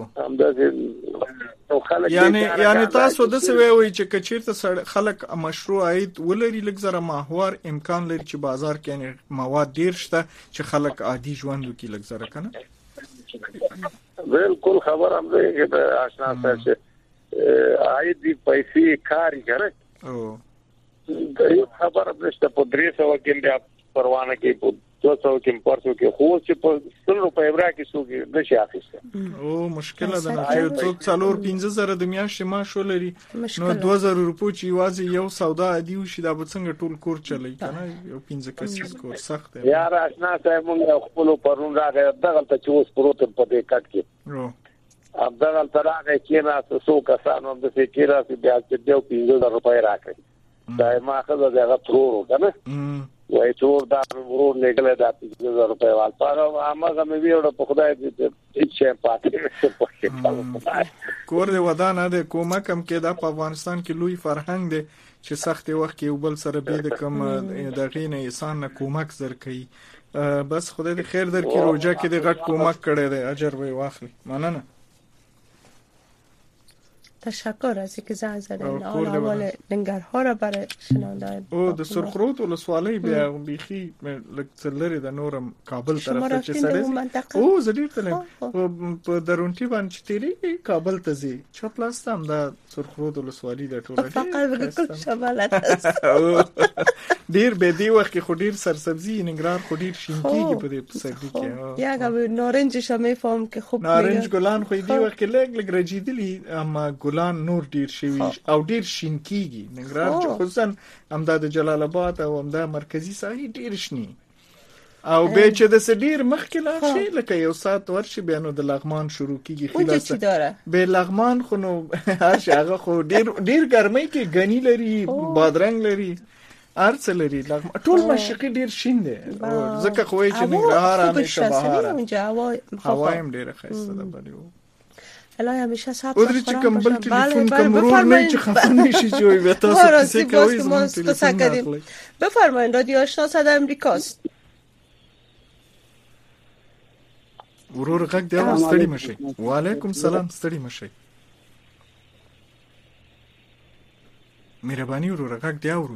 یعنی تاسو د څه وی چې کچیرته خلک مشروع عاید ولري لږ ماهوار امکان لري چې بازار کې یعنی مواد ډیر شته چې خلک عادي ژوند وکړي لږ زره کنه بالکل خبر هم دی چې آشنا سره عاید پیسې کاری کنه او خبر نشته په 300 کې بیا پروانه کې په 200 کې پرڅو کې خو چې په 100 روپے برا کې څوک نشي اخیسته او مشکل ده چې څوک 4-15 د میاشتې معاش ولري نو 2000 روپۍ چې واځي یو سودا عادي وشي دا به څنګه ټول کور چلی کنه یو 15 کسیز کور سخت دی یار آشنا صاحب موږ خپل پرون راغی دغه ته چې اوس پروت په دې کټ کې اب دغه تر هغه کې نه څو کسانو د فکر راځي بیا چې دیو 15000 روپۍ راکړي دا ما خزه دغه ترور کنه وای ټول دا ورور لګل دا 15000 روپۍ وال پر هغه مې ویوړ په خدای دې چې پاتې کور دې ودان ده کومه کم کې دا په افغانستان کې لوی فرهنګ دی چې سخت وخت کې یو بل سره به د کم دغه نه انسان نه کومک زر کوي بس خدای دې خیر درکړي روزه کې دې غټ کومک کړی دی اجر وي واخلي مننه تشکر از اینکه زنگ زدین. اول ننگرهار را برای شنوندگان. او د سرخرود ولسوالۍ بیا بیخي لکه د نورم کابل طرف ته چې سره او زدیر تلم په درونټي باندې تیری کابل ته زی چپلاستم د سرخرود ولسوالۍ د ټوله فقط بالکل شمالت است. ډیر به دی وخت خو ډیر سرسبزی ننګرهار خو ډیر شینکیږي په دې پسندي کې. یا نارنج شمه فهم که خوب نارنج ګلان خو دی وخت لګ رجیدلی اما ګلان نور ډیر شوی او ډیر شینکیږي. ننګرهار خصوصا امداد جلال آباد او امداد مرکزی ساحې ډیر شنی او به چې د سډیر مخکې لا شي لکه یو سات ورشي بیانو د لغمان شروع کیږي خلاص به لغمان خو نو هر شي هغه خو ډیر ګرمۍ کې غنی لري بادرنګ لري ارسلري لغمان ټول مشرقي ډیر شین دي ځکه خو چې ننګرهار همیشه بهار هوایم ډیر خسته ده بلیو الان همیشه صاحب اودری چې کوم بل ټلیفون کوم ورور نه چې خفه نشي جوړ به تاسو کیسه کوي زموږ ټلیفون اخلي. بفرمایید رادیو آشنا صدای امریکاست. ورور غږ دی ستړي مشي. وعلیکم سلام ستړي مشي. مهرباني ورور غږ دی اورو.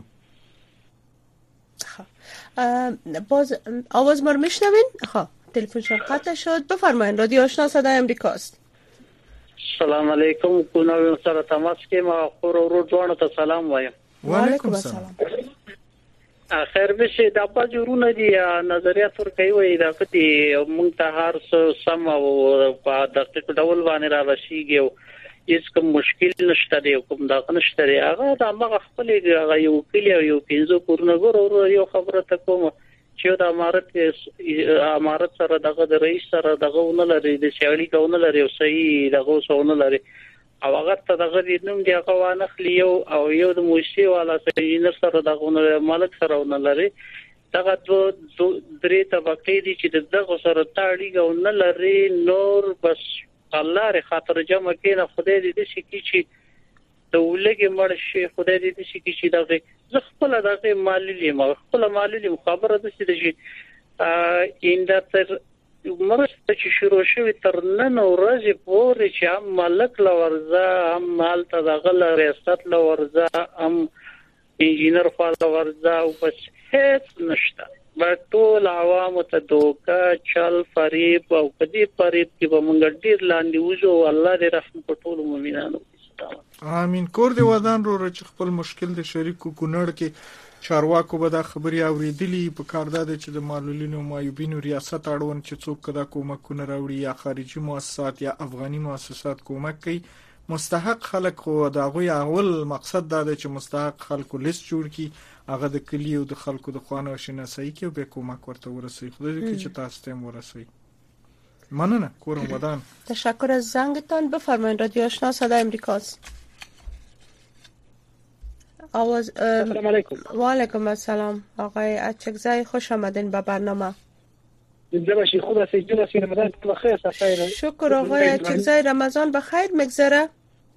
باز آواز ما رو میشنوین؟ خب تلفنشون قطع شد. بفرمایید رادیو آشنا صدای امریکاست. السلام علیکم کونا سره تماس کې ما خور ورو ځوانه ته سلام وایم. وعلیکم السلام. خیر بشه د په جوړونه دي نظریات ور کوي وای دا کتي مونږ ته هر څه سم او په دقیق ډول باندې را راشيږي او هیڅ کوم مشکل نشته دی کوم دا نشته دی هغه د هغه خپل یو کلی یو پینځو کورونه ګورو یو خبره ته کوم چې د امارت سره دغه د رئیس سره دغه ونه لري د شاړي کونه لري او صحیح دغه سونه لري او هغه ته دغه د نوم دی هغه وانخلی او یو د موشي والا انجینر سره دغه مالک سره ونه لري دغه درې طبقې دي چې دغه سره تاړي ونه لري نور بس الله ر خاطر جمع کینه خدای دې شي چې دولګي مړ شي خدای دې شي چې دغه خپل دغه مالی خپل مالی خبره ده چې اندتر مرسته چې شروع شوی تر نن ورځې پورې چې هم ملک لورزه هم مال ته دغه ریاست لورزه هم انجینر خپل لورزه او بس هیڅ نشته ټول عوام ته دوکا چل فریب او کدي فریب کې به مونږ ډیر لاندې وځو الله دې رحم په ټول مؤمنانو. امين. کور دی ودان رو چې خپل مشکل د شریکو کونړ کې چارواکو به دا خبري اوریدلی په کار ده چې د معلولینو مایوبینو ریاست اړوند چې څوک کدا کومکونه راوړي یا خارجي مؤسسات یا افغاني مؤسسات کومک کوي مستحق خلک خو دا غوي اول مقصد دا چې مستحق خلکو لیست جوړ کی هغه د کلی او د خلکو د خوانه شناسایی کې به کومک ورته ورسوي خدای دې چې تاسو ته ورسوي. مننه کورم ودان. تشکر از زنگتان. بفرمایید رادیو آشنا صدای امریکاست. آواز السلام علیکم. و علیکم السلام آقای اچکزای خوش آمدین به برنامه. زباشی خوب هستید جون هستید رمضان بخیر سفیر. شکر آقای اچکزای رمضان بخیر میگذره.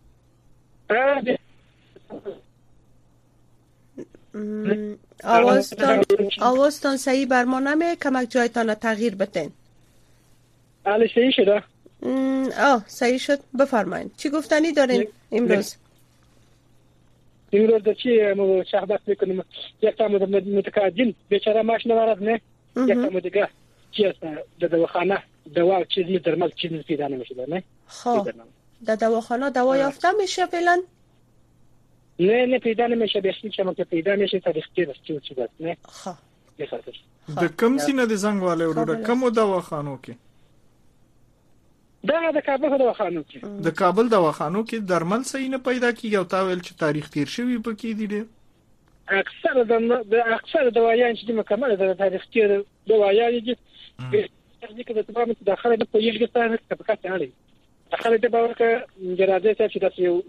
آوازتان صحیح بر ما نمی کمک جایتان تغییر بتین. حالا صحیح شده؟ صحیح شد. بفرمایید چی گفتنی دارین امروز؟ امروز چی صحبت میکنیم یک تا متقاعدین بیچاره معاش نمیارد نه یک تا دیگه چی است دواخانه دوا چیزی درمال چیزی پیدا نمیشه نه. خب در دواخانه دوا یافته میشه فعلا؟ نه پیدا نمیشه، بخشی که پیدا میشه تاریخی است چی دست نه. خب د کوم سینه د زنګ والے وروره کوم دواخانو کې؟ دا د کابل دواخانو کې. د کابل دواخانو کې درمل صحیح نه پیدا کیږي او تاویل چې تاریخ تیر شوی پکې دي. اکثر دوايان چې مکمل د تاریخ تیر دوايان دي چې د تمام داخله د پویږي ستاره کپکات اړي داخله د باور کې جراده چې تاسو یو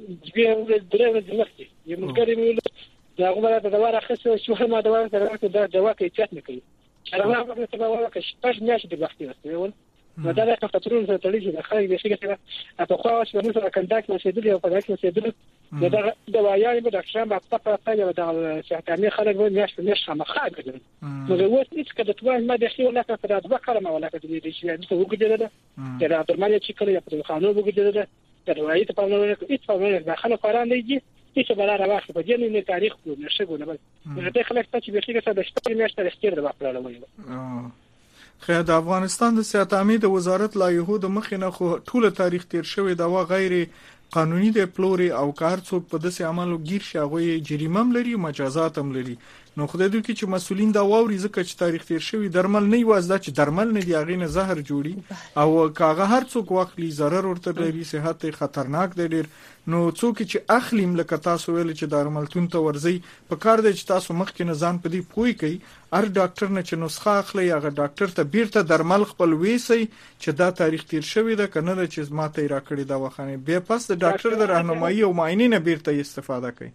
درې ورځې یو ملګری مې دا غوړه د دوا راخصه شو ما دوا سره د دوا کې چات نه کوي هغه په تباور کې شپږ میاشتې د وخت راستول نو دا د خطرونو سره تړلې ده خلک به شي چې په خو اوس په مثلا کنډاک مسیدل او په داخل مسیدل دا دوايان به ډاکټران په خپله یو د شهرتامي خلک به میاشت خامخا کوي نو اوس هیڅ کده توای ما د خیو لکه په دغه کلمه ولا کده دي چې څه وګړي ده دا درمل چې کله په خانو وګړي ده دا دوايي ته په نوې کې هیڅ په نوې داخله قران دی چې بل راوخت په دې نه تاریخ کو نشه ګونه بل دا خلک چې به شي د شپږ میاشتې اختیار د وخت راوړل. خو د افغانستان د صحت عامه د وزارت لایحو د مخې نه خو ټول تاریخ تیر شوی دوا غیر قانوني د پلوري او کار څوک په دسه عملو گیر شاغوي جریمه هم لري مجازات هم لري. نو خدای دې چې مسولین دا واوري ځکه چې تاریخ تیر شوی درمل نه وازده چې درمل نه دی هغه نه زهر جوړي او کاغه هر څوک واخلي ضرر ورته لري صحت خطرناک دی ډیر. نو څوک چې اخلیم لکه تاسو ویل چې درملتون ته ورځي په کار دی چې تاسو مخکې نه ځان پدې پوي کوي هر ډاکټر نه چې نسخه اخلي هغه ډاکټر ته بیرته درمل خپل ویسي چې دا تاریخ تیر شوی ده کنه چې ماته راکړي دا وخانه به پس د ډاکټر د راهنمایي او معاینې نه بیرته استفاده کوي.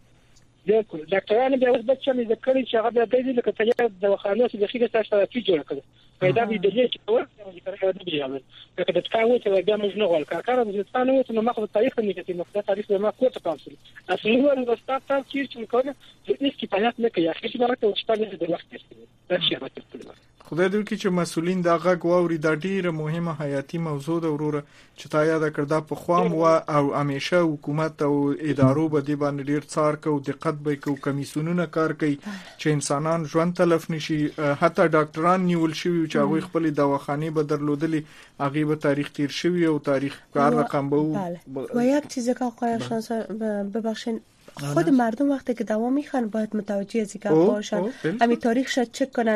ډاکټرانو به اوس بچا مې ذکر چې هغه به د دې لکه ته د وخانو چې دخیله تاسو ته جوړ کړل پیدا به د دې چې ورته ذکر د دې عمل لکه د تکاوت او د مجنون غول کار د ځانو ته نو مخه تاریخ نه کېږي نو دا تاریخ ما کوته کانسل اصلي ور د سٹارټ چې کوله د دې کې پایات نه کوي اخر چې ورته وشتل د وخت دا شی راځي. خدای دې کې چې مسولین دا غږ واوري دا ډیره مهمه حیاتي موضوع ده وروره چې تا یاد کړدا په خوام و او همیشه حکومت او ادارو به دې باندې ډیر څار کو دقت به کو کمیسیونونه کار کوي چې انسانان ژوند تلف نشي حتی ډاکټران نیول شي چې هغه خپل دواخانه به درلودلې هغه به تاریخ تیر شوی او تاریخ کار رقم به و یک چیزی که آقای شانس ببخشید خود مردم وقتی که دوا میخوان باید متوجه از اینکه باشن همین تاریخش چک کنن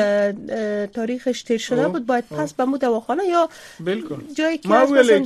اگر تاریخش تیر شده بود باید پس به مو دواخانه یا جایی که ما ویل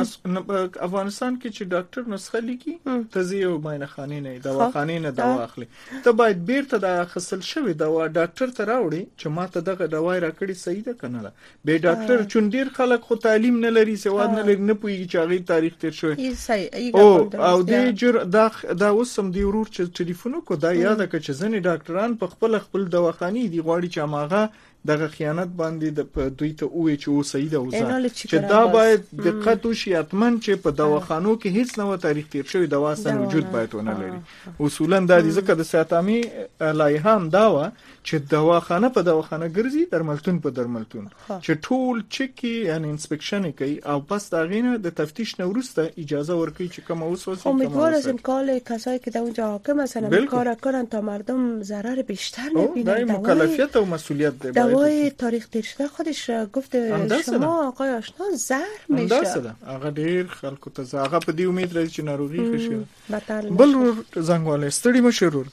چې افغانستان کې چې ډاکټر نسخه لیکي تزیه معاینه خانه نه دواخانه نه دوا اخلي ته باید بیرته د خصل شوی دوا ډاکټر ته راوړي چې ماته دغه دوا راکړي صحیح ده کنه به ډاکټر چون ډیر خلک خو تعلیم نه لري سواد نه لري نه پوهیږي چې هغه تاریخ تیر شوی او د جر دا اوس هم دی ورور چې ټلیفون کو دا یاد کړه چې ځنې ډاکټران په خپل دواخاني دی غواړي چې ماغه دغه خیانت باندې د دوی ته وې چې او صحیح ده وزه چې دا باید دقت وشي اتمن چې په دواخانو کې هیڅ نوې تاریخ تیر شوی دوا سره وجود باید ونه لري. اصولا د دې ځکه د صحت عامه لایحه هم دا و چې دواخانه په دواخانه ګرځي درملتون په درملتون چې ټول چکی یعنی انسپکشن کوي او پس دا غینه د تفتیش نه ورسته اجازه ورکړي چې کوم اوس امیدوار هستیم کال کسایی که در اونجا حاکم هستن کار کنن تا مردم ضرر بیشتر نبینن. مکلفیت و مسئولیت ده. دوای تاریخ تیر شده خودش گفت شما آقای آشنا زهر میشه. هغه ډیر خلکو ته هغه په دې امید لري چې ناروغي خشي. بل زنګواله ستړي مشرور.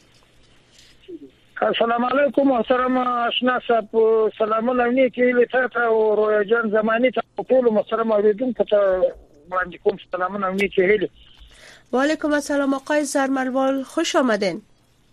السلام علیکم محترم آشنا صاحب سلامونه نیکی لته او رویا جان زمانی ته ټول محترم اوریدونکو ته باندې کوم سلامونه نیکی هلی. و علیکم السلام آقای زرملوال خوش آمدین.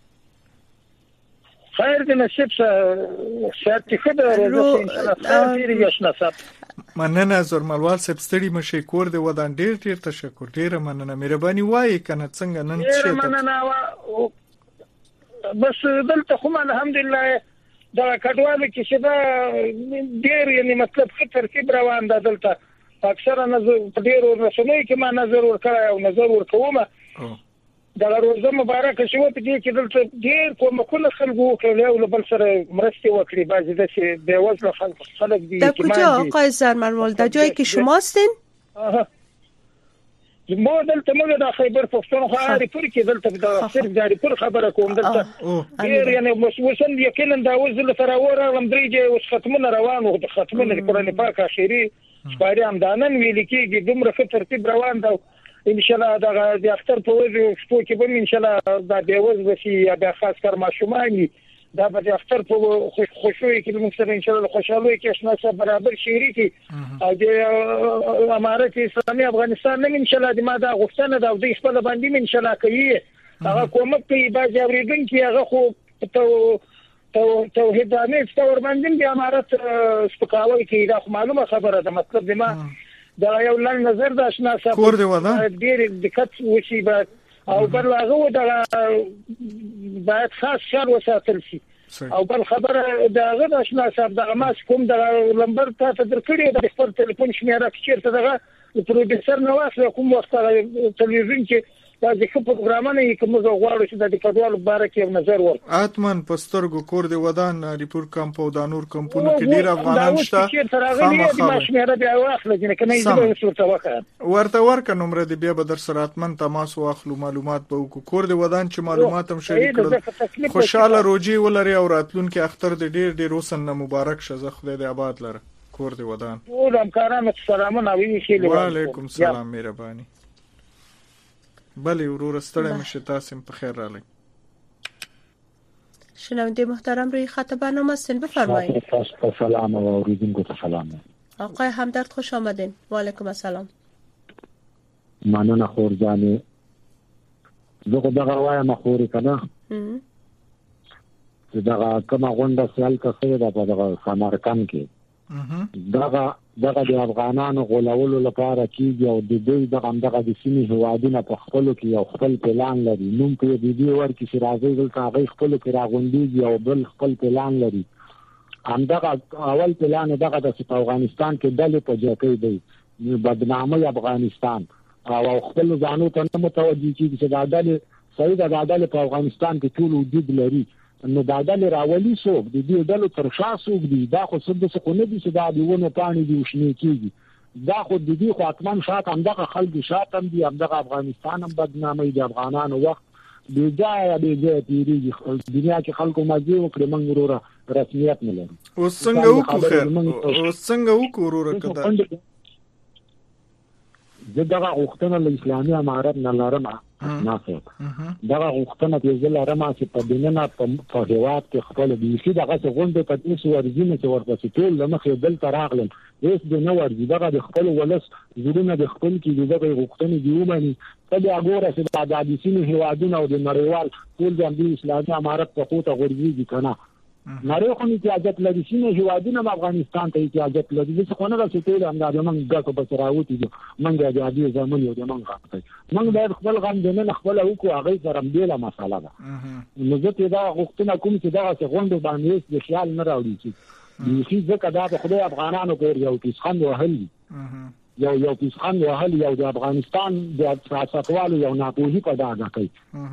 خیر دی نصیب ساعتی خود روزه انشاءالله خیر آشنا صاحب. مننه زرملوال صاحب ستړي مشه کور دی ودان ډیر تشکر ډیر مننه مهرباني وایي کنه څنګه نن څه ډیر مننه بس دلته خو الحمدلله دا کډوالو کې چې دا ډیر یعنی مطلب ښه ترتیب روان ده دلته اکثره نظر په ډیرو رسنیو کې ما نظر ورکړی او نظر ورکوم دا روزه مبارک شوه په دې کې دلته ډیر کومه خلکو وکړل او بل سره مرستې وکړي بعضی د چې به وزله خلک دي در کجا آقای زرملوال در جایی که شما هستین؟ ما دلته موږ د خیبر پښتونخوا اړیپور کې دلته د صرف د اړیپور خبره کوم دلته ډیر یعنی وسن یقینا دا وزله تر اوره لم درېږي اوس ختمونه روان او د ختمونه قرآن پاک اخیری سپاری همدانن ویل کېږي دومره ښه ترتیب روان دی ان شاء الله د اختر په وجه شپو کې به ان شاء الله دا بیوز وسی یا د خاص کار ماشومان دا به د اختر په خوشوي کې موږ سره ان شاء الله خوشاله کې اشنا برابر شریکي او د امارت اسلامي افغانستان نه ان شاء الله د ما دا غوښتنه دا د خپل باندې ان شاء الله کوي هغه کومک کوي باز اوریدونکو هغه خو توحیدانه ستور باندې د امارت سپکاوي کې دا معلومه خبره ده مطلب د ما دا یو لن نظر د اشنا صاحب کور دی ودا ډیر دقت وشي او بل هغه دا باید خاص شر وساتل شي او بل خبره دا غو د اشنا صاحب د ماس کوم د لمبر ته درکړي د خپل ټلیفون شمیره چیرته دغه پروډوسر نو واسه کوم وخت تلویزیون کې دا د پروګرامونه کوم غواړو چې د کډوالو باره کې نظر ورکړي اتمن پسترګو کور دی ودان ریپور کمپ او د نور کمپونو کې ډیر افغانان شته ماشمیره بیا واخلې چې کنه یې ورته وکړه ورته ورکه نمبر دی بیا به در سره اتمن تماس واخلو معلومات به وکړو کور دی ودان چې معلومات هم شریک کړو خوشاله روزي ولري او راتلون کې اختر دی ډیر وسن مبارک شه خدای دې آباد لره کور دی ودان ټول همکارانو سلامونه ویل وعلیکم السلام مهرباني بله ورور ستړی مشه تاسو په خیر رالی شنونده محترم روی خط برنامه هستین بفرمایید سلام و اوریدونکو ته سلام آقای همدرد خوش آمدین و علیکم السلام مننه خور جانې زه دغه وایم خورې کنه چې دغه کومه غونډه سیال کړې ده په دغه سمارقند کې دغه د افغانانو غولولو لپاره کیږي او د دې دغه د سیمې هوادونه په خپل کې یو خپل پلان لري نوم په دې ورکې چې راځي دلته هغه خپل کې راغونډيږي او بل خپل پلان لري همدغه اول پلان دغه د افغانستان کې دلې په جوړې دی بدنامي افغانستان او خپل ځانو ته متوجي کیږي چې دا دلې صحیح دا دلې په افغانستان کې ټول وجود لري نو دا دلې راولي څوک د دې دلو تر شا څوک دي دا خو څه کو نه دي چې دا دیونه پانی دی وشنی کیږي دا خو د دې خو اتمن شات همدغه خلک شاتم دي همدغه افغانستان هم بدنامي د افغانانو وخت بیځای تیریږي دنیا کې خلکو ماځي وکړي موږ وروره رسمیت نه لري اوس څنګه وکړو خیر اوس څنګه وکړو وروره کده دغه غوښتنه له اسلامي امارت نه لرم ناسه دغه غوښتنه چې زله رما چې په دینه په هیواد کې خپل دي چې دغه غونډه په دې ورځینه چې ورته ټول لمخې دل تراغلم هیڅ د نو ورځي دغه د خپل ولس زړونه د خپل کې دغه غوښتنې دی ومني په دې اګوره چې د عادتینو هیوادونو او د نړیوال ټول د اسلامي امارت په خوته غورځي کنه نړۍ خو نه اجازه لري چې هیوادونه افغانستان ته اجازه لري چې خو نه راځي ته هم دا موږ ګټو په راوتی دي موږ د عادي ځمن یو د موږ غاټي موږ د خپل غم دنه خپل او کو هغه سره بیله مساله ده نو زه ته دا غوښتنه کوم چې دا څنګه باندې د خیال نه راوړي چې دې ځکه دا په خدای افغانانو په یو کې څنګه وهل یو پیسخان وهل یو د افغانستان د سیاستوالو یو ناپوهي پیدا کوي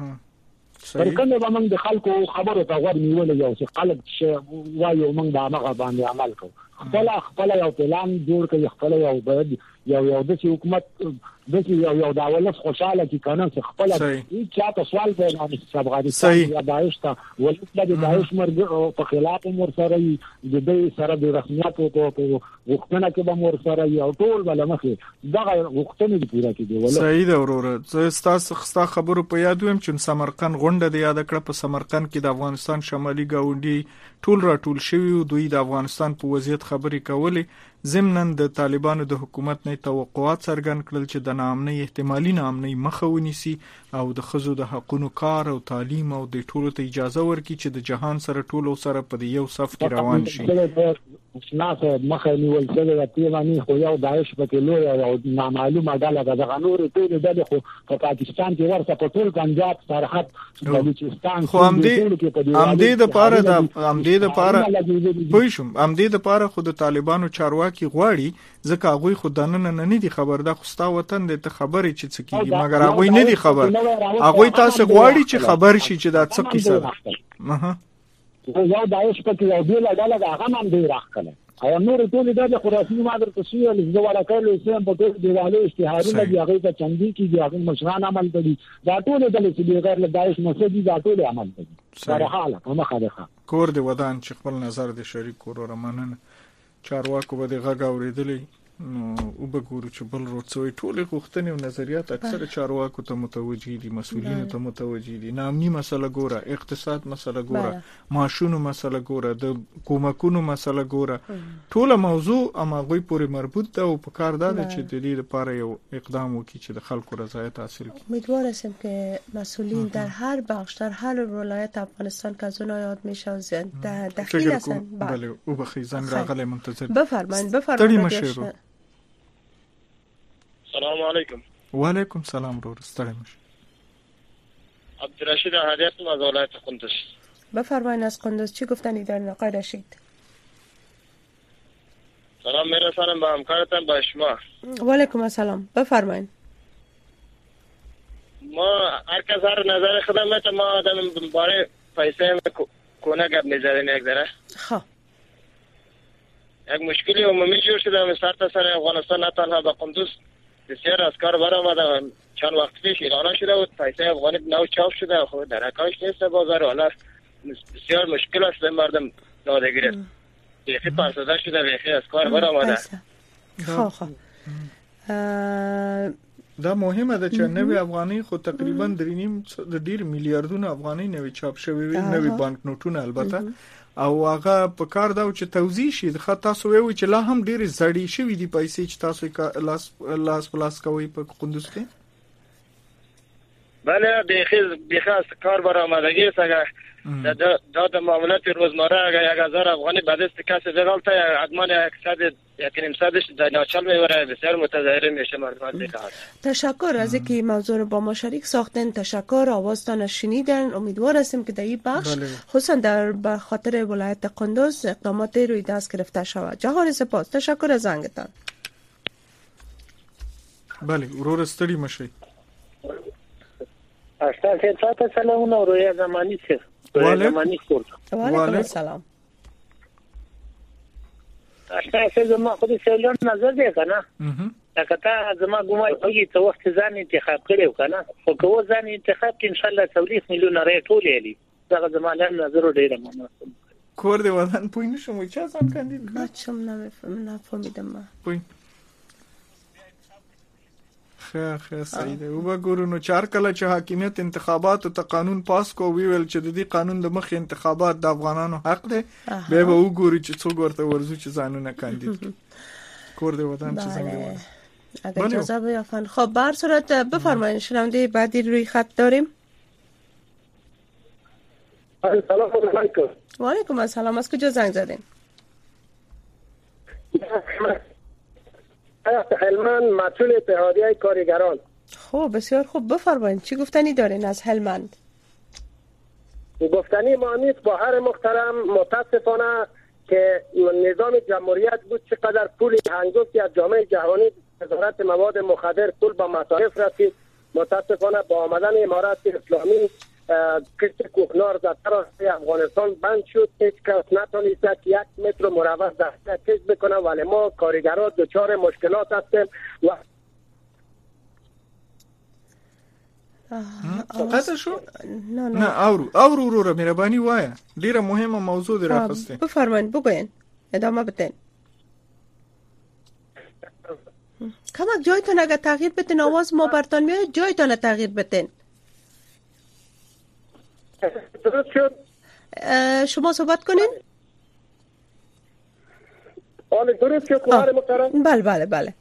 پرکنه به موږ د خلکو خبرو ته غوږ نیول یو چې خلک چې وایو موږ د هغه باندې عمل کوو خپل یو پلان جوړ کړي خپل یو باید یو د حکومت د یو د اولس خوشاله کی کنه چې خپل هیڅ چاته سوال پیدا نه چې افغانستان یا داعش ته ولې د داعش مرګ په خلاف مور سره د دې سره د رسمیت او وختونه کې به مور سره یو ټول بل مخې دغه وختونه دی پوره کېږي ولا صحیح ده وروره زه تاسو خبرو په یاد ویم چې سمرقند غونډه دی یاد کړه په سمرقند کې د افغانستان شمالي گاونډي ټول راټول شوی دوی د افغانستان په وضعیت خبرې کولې ضمناً د طالبانو د حکومت نه توقعات څرګند کړل چې د ناامنۍ احتمالي ناامنۍ مخه ونیسي او د ښځو د حقوقو کار او تعلیم او د ټولو ته اجازه ورکړي چې د جهان سره ټولو سره په یو صف کې روان شي ناسه مخه نیول شوی د پیوانی خو یو داعش په لوی او نامعلومه ډله د غنور ټول د خو په پاکستان کې ورته په ټول پنجاب سرحد بلوچستان خو امدې د پاره د امدې د پاره پوښوم امدې د پاره خو د طالبانو چارواکي غواړي ځکه هغه خو دننه نه دي خبر ده خو ستا وطن د خبرې چې څه کیږي مګر هغه نه دي خبر هغه تاسو غواړي چې خبر شي چې دا څه کیسه ده یو داعش په یو بیل ډله د هغه هم دی راخله او نور ټول د خراساني مادر تسویل د ولکل اسلام په ټول دیوالو اشتهارونه دی هغه ته چندي کیږي هغه مشران عمل کوي دا ټول د چې غیر له داعش مسجد دا ټول عمل کوي سره حاله هم خاله کور دی ودان چې خپل نظر د شریک کور ورمننه چارواکو به د غږ اوریدلې نو وبګورو چې بل روڅوي ټول غوښتنې او نظریات اکثر چارواکو ته متوجي دي، مسؤلینو ته متوجي دي. نامني مسله ګوره، اقتصاد مسله ګوره، معاشونو مسله ګوره، د کومکونو مسله ګوره، ټول موضوع اماغوي پورې مربوط ده او په کار ده چې د دې لپاره یو اقدام وکړي چې د خلکو رضایت حاصل کړي. امیدوار هستم که مسئولین در هر بخش در هر ولایت افغانستان که از اونها یاد میشه و دخیل هستن. بله او بخی زنگ راغلی منتظر. بفرمایید. سلام علیکم. و علیکم سلام. رو ستړی مشه. عبدالرشید احدی هستم از ولایت قندوز. بفرمایید از قندوز چی گفتنی دارین آقای رشید؟ سلام میرسانم به همکارتان به شما. و علیکم السلام. بفرمایید. ما هر کس هر نظر خدمت ما آدم باره پیسه کنه گپ میزدین یک ذره. خب یک مشکلی عمومی جور شده سر تا سر افغانستان، نه تنها به قندوز بسیار از کار برآمده. چند وقت پیش اعلان شده بود پیسه افغانی نو چاپ شده، خب درکاش نیست بازار، حالا بسیار مشکل است مردم داده گیره. بیخی پرسده شده، بیخی از کار برآمده. خب دا مهمه ده چې نوې افغاني خو تقریبا 3.5 ډیر میلیارډونه افغاني نوې چاپ شوی وي، نوې بانک نوټونه البته، او هغه په کار دا چې توزیع شي. خو تاسو وایي چې لا هم ډیر زړې شوی دي پیسې چې تاسو لاس پلاس کوي په قندوز کې. بله بیخی از کار برآمدگی است. اگر داد معاملات روزمره اگر 1000 افغانی به دست کسی بغلطه حتما 100 در ناچل میبره. بسیار متضرر میشه مردم از دیگه. تشکر از اینکه موضوع رو با ما شریک ساختن. تشکر، آوازتان شنیدن. امیدوار هستیم که در این بخش خصوصا در خاطر ولایت قندوز اقدامات روی دست گرفته شود. جهان سپاس. تشکر از زنگتان. بله ورور ستړي مشي. تاسو سلامونه رویا زمانی سره. زمانی خورد. و علیکم السلام. تاسو زما خو دې سیلون نظر دی کنه. تا زما ګومای کوي ته وخت ځان انتخاب کړو کنه. خو کو ځان انتخاب کې ان شاء الله 40 میلیون رای ټول یلی. دا زما له نظر ډیره مهمه. کور دی ودان پوی نشم چا ځان کاندید. بچم نفهمیدم. پوی خه صحیح ده. وګورو نو چار کله چې حاکمیت انتخابات او قانون پاس کو ویل چې د دې قانون د مخ انتخابات د افغانانو حق ده، به وګوري چې څوک ورته ورزو چې ځانونه کاندید کور دی ودان چې څنګه. اگر اجازه بیافن. خب بر صورت بفرمایید شنونده بعدی روی خط داریم. سلام علیکم. و علیکم السلام. از کجا زنگ زدین؟ هلمند، مسئول اتحادیه کارگران. خب بسیار خوب. بفرمایید چی گفتنی دارین از هلمند؟ گفتنی ما نیست با هر محترم. متاسفانه که نظام جمهوریت بود چقدر پول هنگفتی از جامعه جهانی وزارت مواد مخدر پول با مصارف رسید. متاسفانه با آمدن امارات اسلامی کشت کوکنار در طرف افغانستان بند شد. هیچ کس نتونست که 1 متر مربع دسته کشت بکنه، ولی ما کارگران دچار مشکلات هستیم. و قطع شو؟ نه اورو رو مهربانی وایه. ډیره مهمه موضوع دی راخسته. بفرمایید بگوین. ادامه بدین. کمک جایتون اگر تغییر بدین آواز ما برتان میاد جایتون تغییر بدین. درست شد. شما صحبت کنین. درست شد خواهر محترم. بله.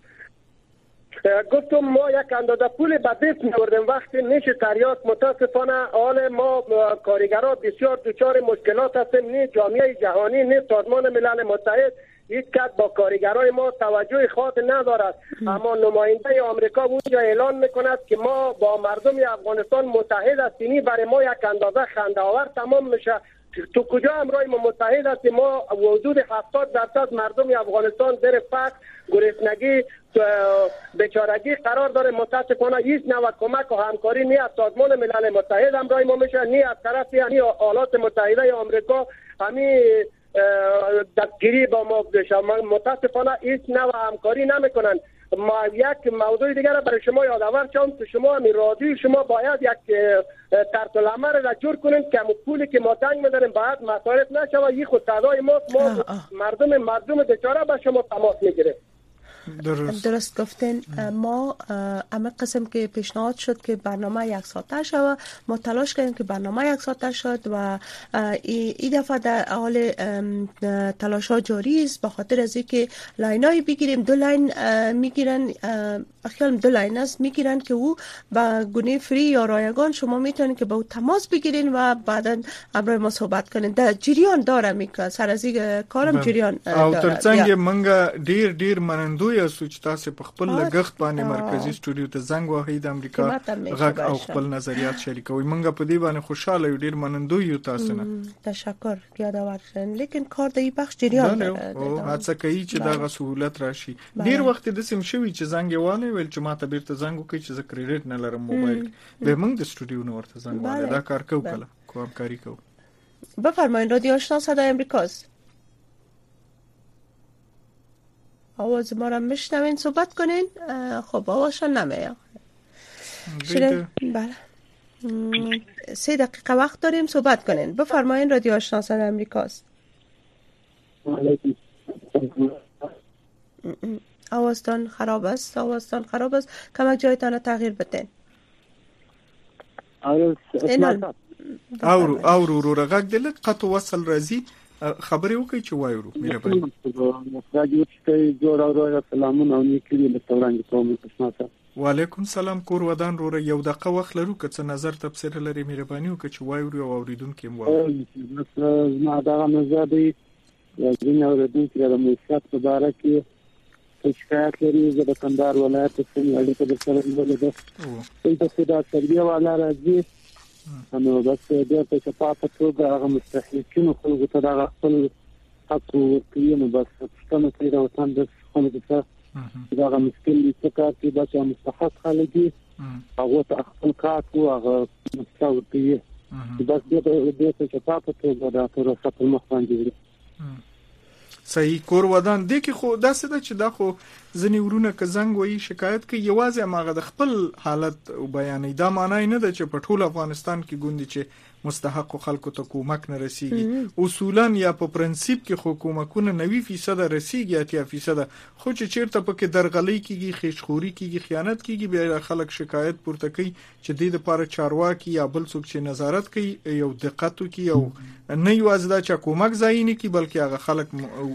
گفتم ما یک اندازه پول به دست می‌آوردیم وقتی نشه تریاک. متاسفانه حال ما کارگران بسیار دچار مشکلات هستیم. نه جامعه جهانی نه سازمان ملل متحد هیچ کس با کارگرای ما توجه خاص ندارد. اما نماینده آمریکا اونجا اعلان میکند که ما با مردم افغانستان متحد هستیم. برای ما یک اندازه خنده آور تمام میشه. تو کجا امرای ما متحد هستیم؟ ما حدود 70% مردم افغانستان در فقر، گرسنگی، بیچارگی قرار داره. متاسفانه هیچ نوع کمک و همکاری نه از سازمان ملل متحد امرای ما میشه، نه از طرف ایالات متحده آمریکا همین دستگیری با ما بشه. متاسفانه هیچ نوع همکاری نمیکنن. ما یک موضوع دیگر برای شما یادآور شم که شما می رادیو شما باید یک طرز العمل را جور کنین که پولی که ما تنگ می‌داریم باید مصارف نشه و این خود صدای ما مردم بیچاره به شما تماس میگیره. درست گفتین. ما همه قسم که پیشنهاد شد که برنامه 1 ساعته شود، ما تلاش کردیم که برنامه 1 ساعته شد و این دفعه در حال تلاش ها جاری است، به خاطر از اینکه لاینای بگیریم. 2 لاین میگیرن، خیال 2 لاین است میگیرن که او با گونه فری یا رایگان شما میتونید که با او تماس بگیرین و بعدا همراه ما صحبت کنین. در جریان داره میکنه سر از این کارم جریان داره. او ترڅنګ منګه ډیر منندوی اسو چې تاسو په خپل لګښت باندې مرکزی سټوډیو ته زنګ وهئ د امریکا غږ او خپل نظریات شریکوي. منګه په دې باندې خوشاله یو، ډیر منندوی یو تاسو نه. تشکر یادآور شدن. لیکن کار د این بخش جریان داره. او هڅه کوي چې دا سہولت راشي. ډیر وخت د سیم شوی چې زنګ یواله ویل چې ماته بیرته زنګ وکړي چې زه کریډټ نه لرم موبایل به موږ د سټوډیو نو ورته زنګ وواله. دا کار کو کله کوم کاری کو. بفرمایید رادیو آشنا صدای امریکاست. آواز ما را میشنوین؟ صحبت کنین. خب آوازشان نمیاد. بله 3 دقیقه وقت داریم، صحبت کنین. بفرمایید رادیو آشنا صدای امریکاست. آوازتان خراب است. کمک جایتان تغییر بدین. او رو غږ دل قطو وصل راځي. خبرې وکړي چې وایو مهرباني. وعلیکم سلام. کور ودان رو یو دقه وخت لرو که څه نظر تبصره لري مهرباني وکړي چې وایو او اوریدونکو مو وایي. ما دا نظر دی ځینې اوریدونکو د موسیقۍ په اړه کې شکایت لري. زه د کندهار ولایت څخه اړیکه درسره لرم. دلته دا تربیه والا راځي نو بس د په شفافه توګه هغه مستحقینو خلکو ته دا خپل حق ورکوي. نو بس څنګه چې دا وطن د خلکو ته دا مشکل څه کار کې بچا مستحق خلک دي هغه ته خپل کار کو هغه مستحق بس د په شفافه توګه دا تر څو په مخ باندې صحیح. کور ودان دي کې خو دا څه ده چې دا خو ځنی ورونه ک زنګ وایي شکایت کوي یوازې ماغه د خپل حالت بیانې. دا معنی نه ده چې په ټول افغانستان کې ګوندي چې مستحق خلکو ته کومک نه رسیږي. اصولا یا په پرنسيپ کې حکومتونه 90% رسیږي 80%، خو چې چیرته پکې درغلي کیږي، خېشخوري کیږي، خیانت کیږي، بیا خلک شکایت پورته کوي چې د دې لپاره چارواکي یا بل څوک چې نظارت کوي یو دقت کوي او نه یوازې دا چې حکومت ځای نه کوي بلکې هغه خلک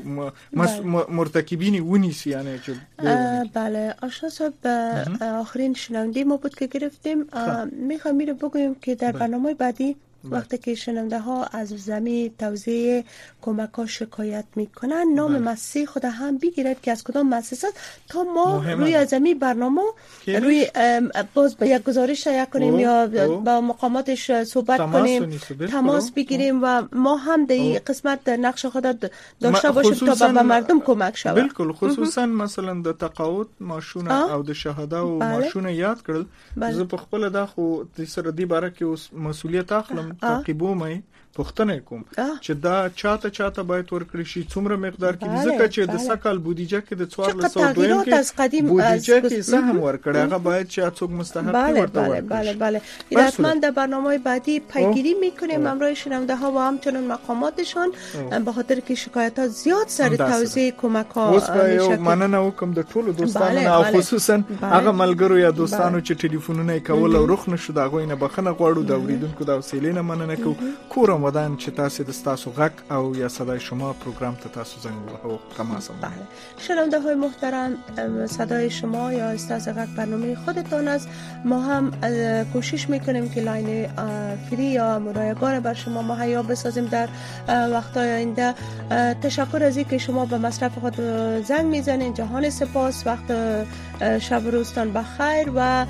مرتکبین ونیسي. یعنی چې بله آشنا صاحب آخرین شنونده ما بود که گرفتیم. میخوام میره بگویم که در برنامه بعدی وقتی که شنونده ها از زمین توزیع کمک ها شکایت میکنن نام مؤسسه خود هم بگیرد که از کدام مؤسسه تا ما روی از زمین برنامه روی باز به یک گزارش تهیه کنیم یا با مقاماتش صحبت کنیم، تماس بگیریم و ما هم در این قسمت نقش خود داشته باشیم تا به مردم کمک شود. بالکل. خصوصا مثلا د تقاعد ماشونه او د شهدا او ماشونه یاد کړل. زه په خپل دا خو د سره دی باره کې مسؤلیت اخلم. تعقیبومه پښتنه کوم چې دا چاته باید ورکړي شي څومره مقدار کې ځکه چې د سکل بودیجه کې د 1402 کې بودیجه کې سهم ورکړي هغه باید چې څوک مستحق ورته ورکړي. بله حتما در برنامه بعدی پیگیری میکنیم همراه شنونده ها و همچنین مقاماتشان به خاطر که شکایت ها زیاد سر توزیع کمک ها میشه. مننه وکم د ټولو دوستانو او خصوصا هغه ملګرو یا دوستانو چې ټلیفونونه کول او رخ نشو دا غوینه بخنه غواړو د اوریدونکو د حوصله مننه کو. کورم ودان چې تاسو د تاسو غږ او یا صدای شما پروگرام ته تاسو زنګ وهو تماس. بله شنونده های محترم صدای شما یا تاسو غږ برنامه خودتان است. ما هم کوشش میکنیم که لاین فری یا رایگان بر شما مهیا بسازیم در وقت‌های آینده. تشکر از اینکه شما به مصرف خود زنگ میزنین. جهان سپاس. وقت شب و روزتان بخیر و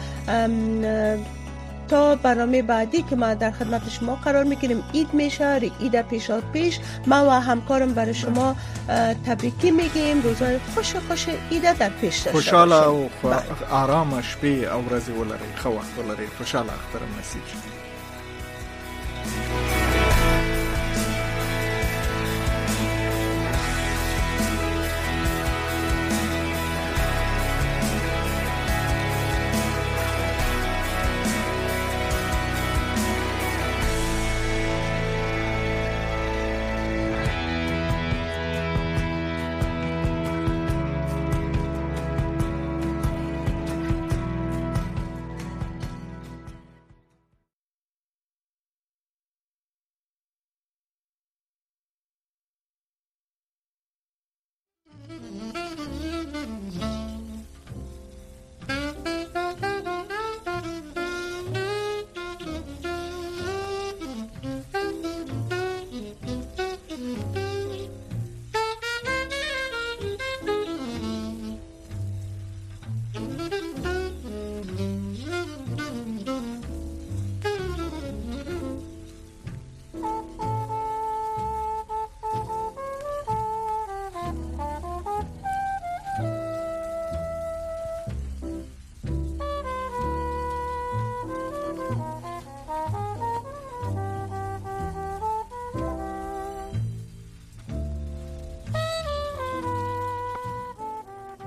تا برنامه بعدی که ما در خدمت شما قرار میگیریم عید میشه. عید پیش ما و همکارم برای شما تبریکی میگیم. روزهای خوش عید در پیش داشته باشید. خوشحاله او آرام شپه او ورځې ولرئ. خو وخت ولرئ. خوشحاله اختر نصیب شي.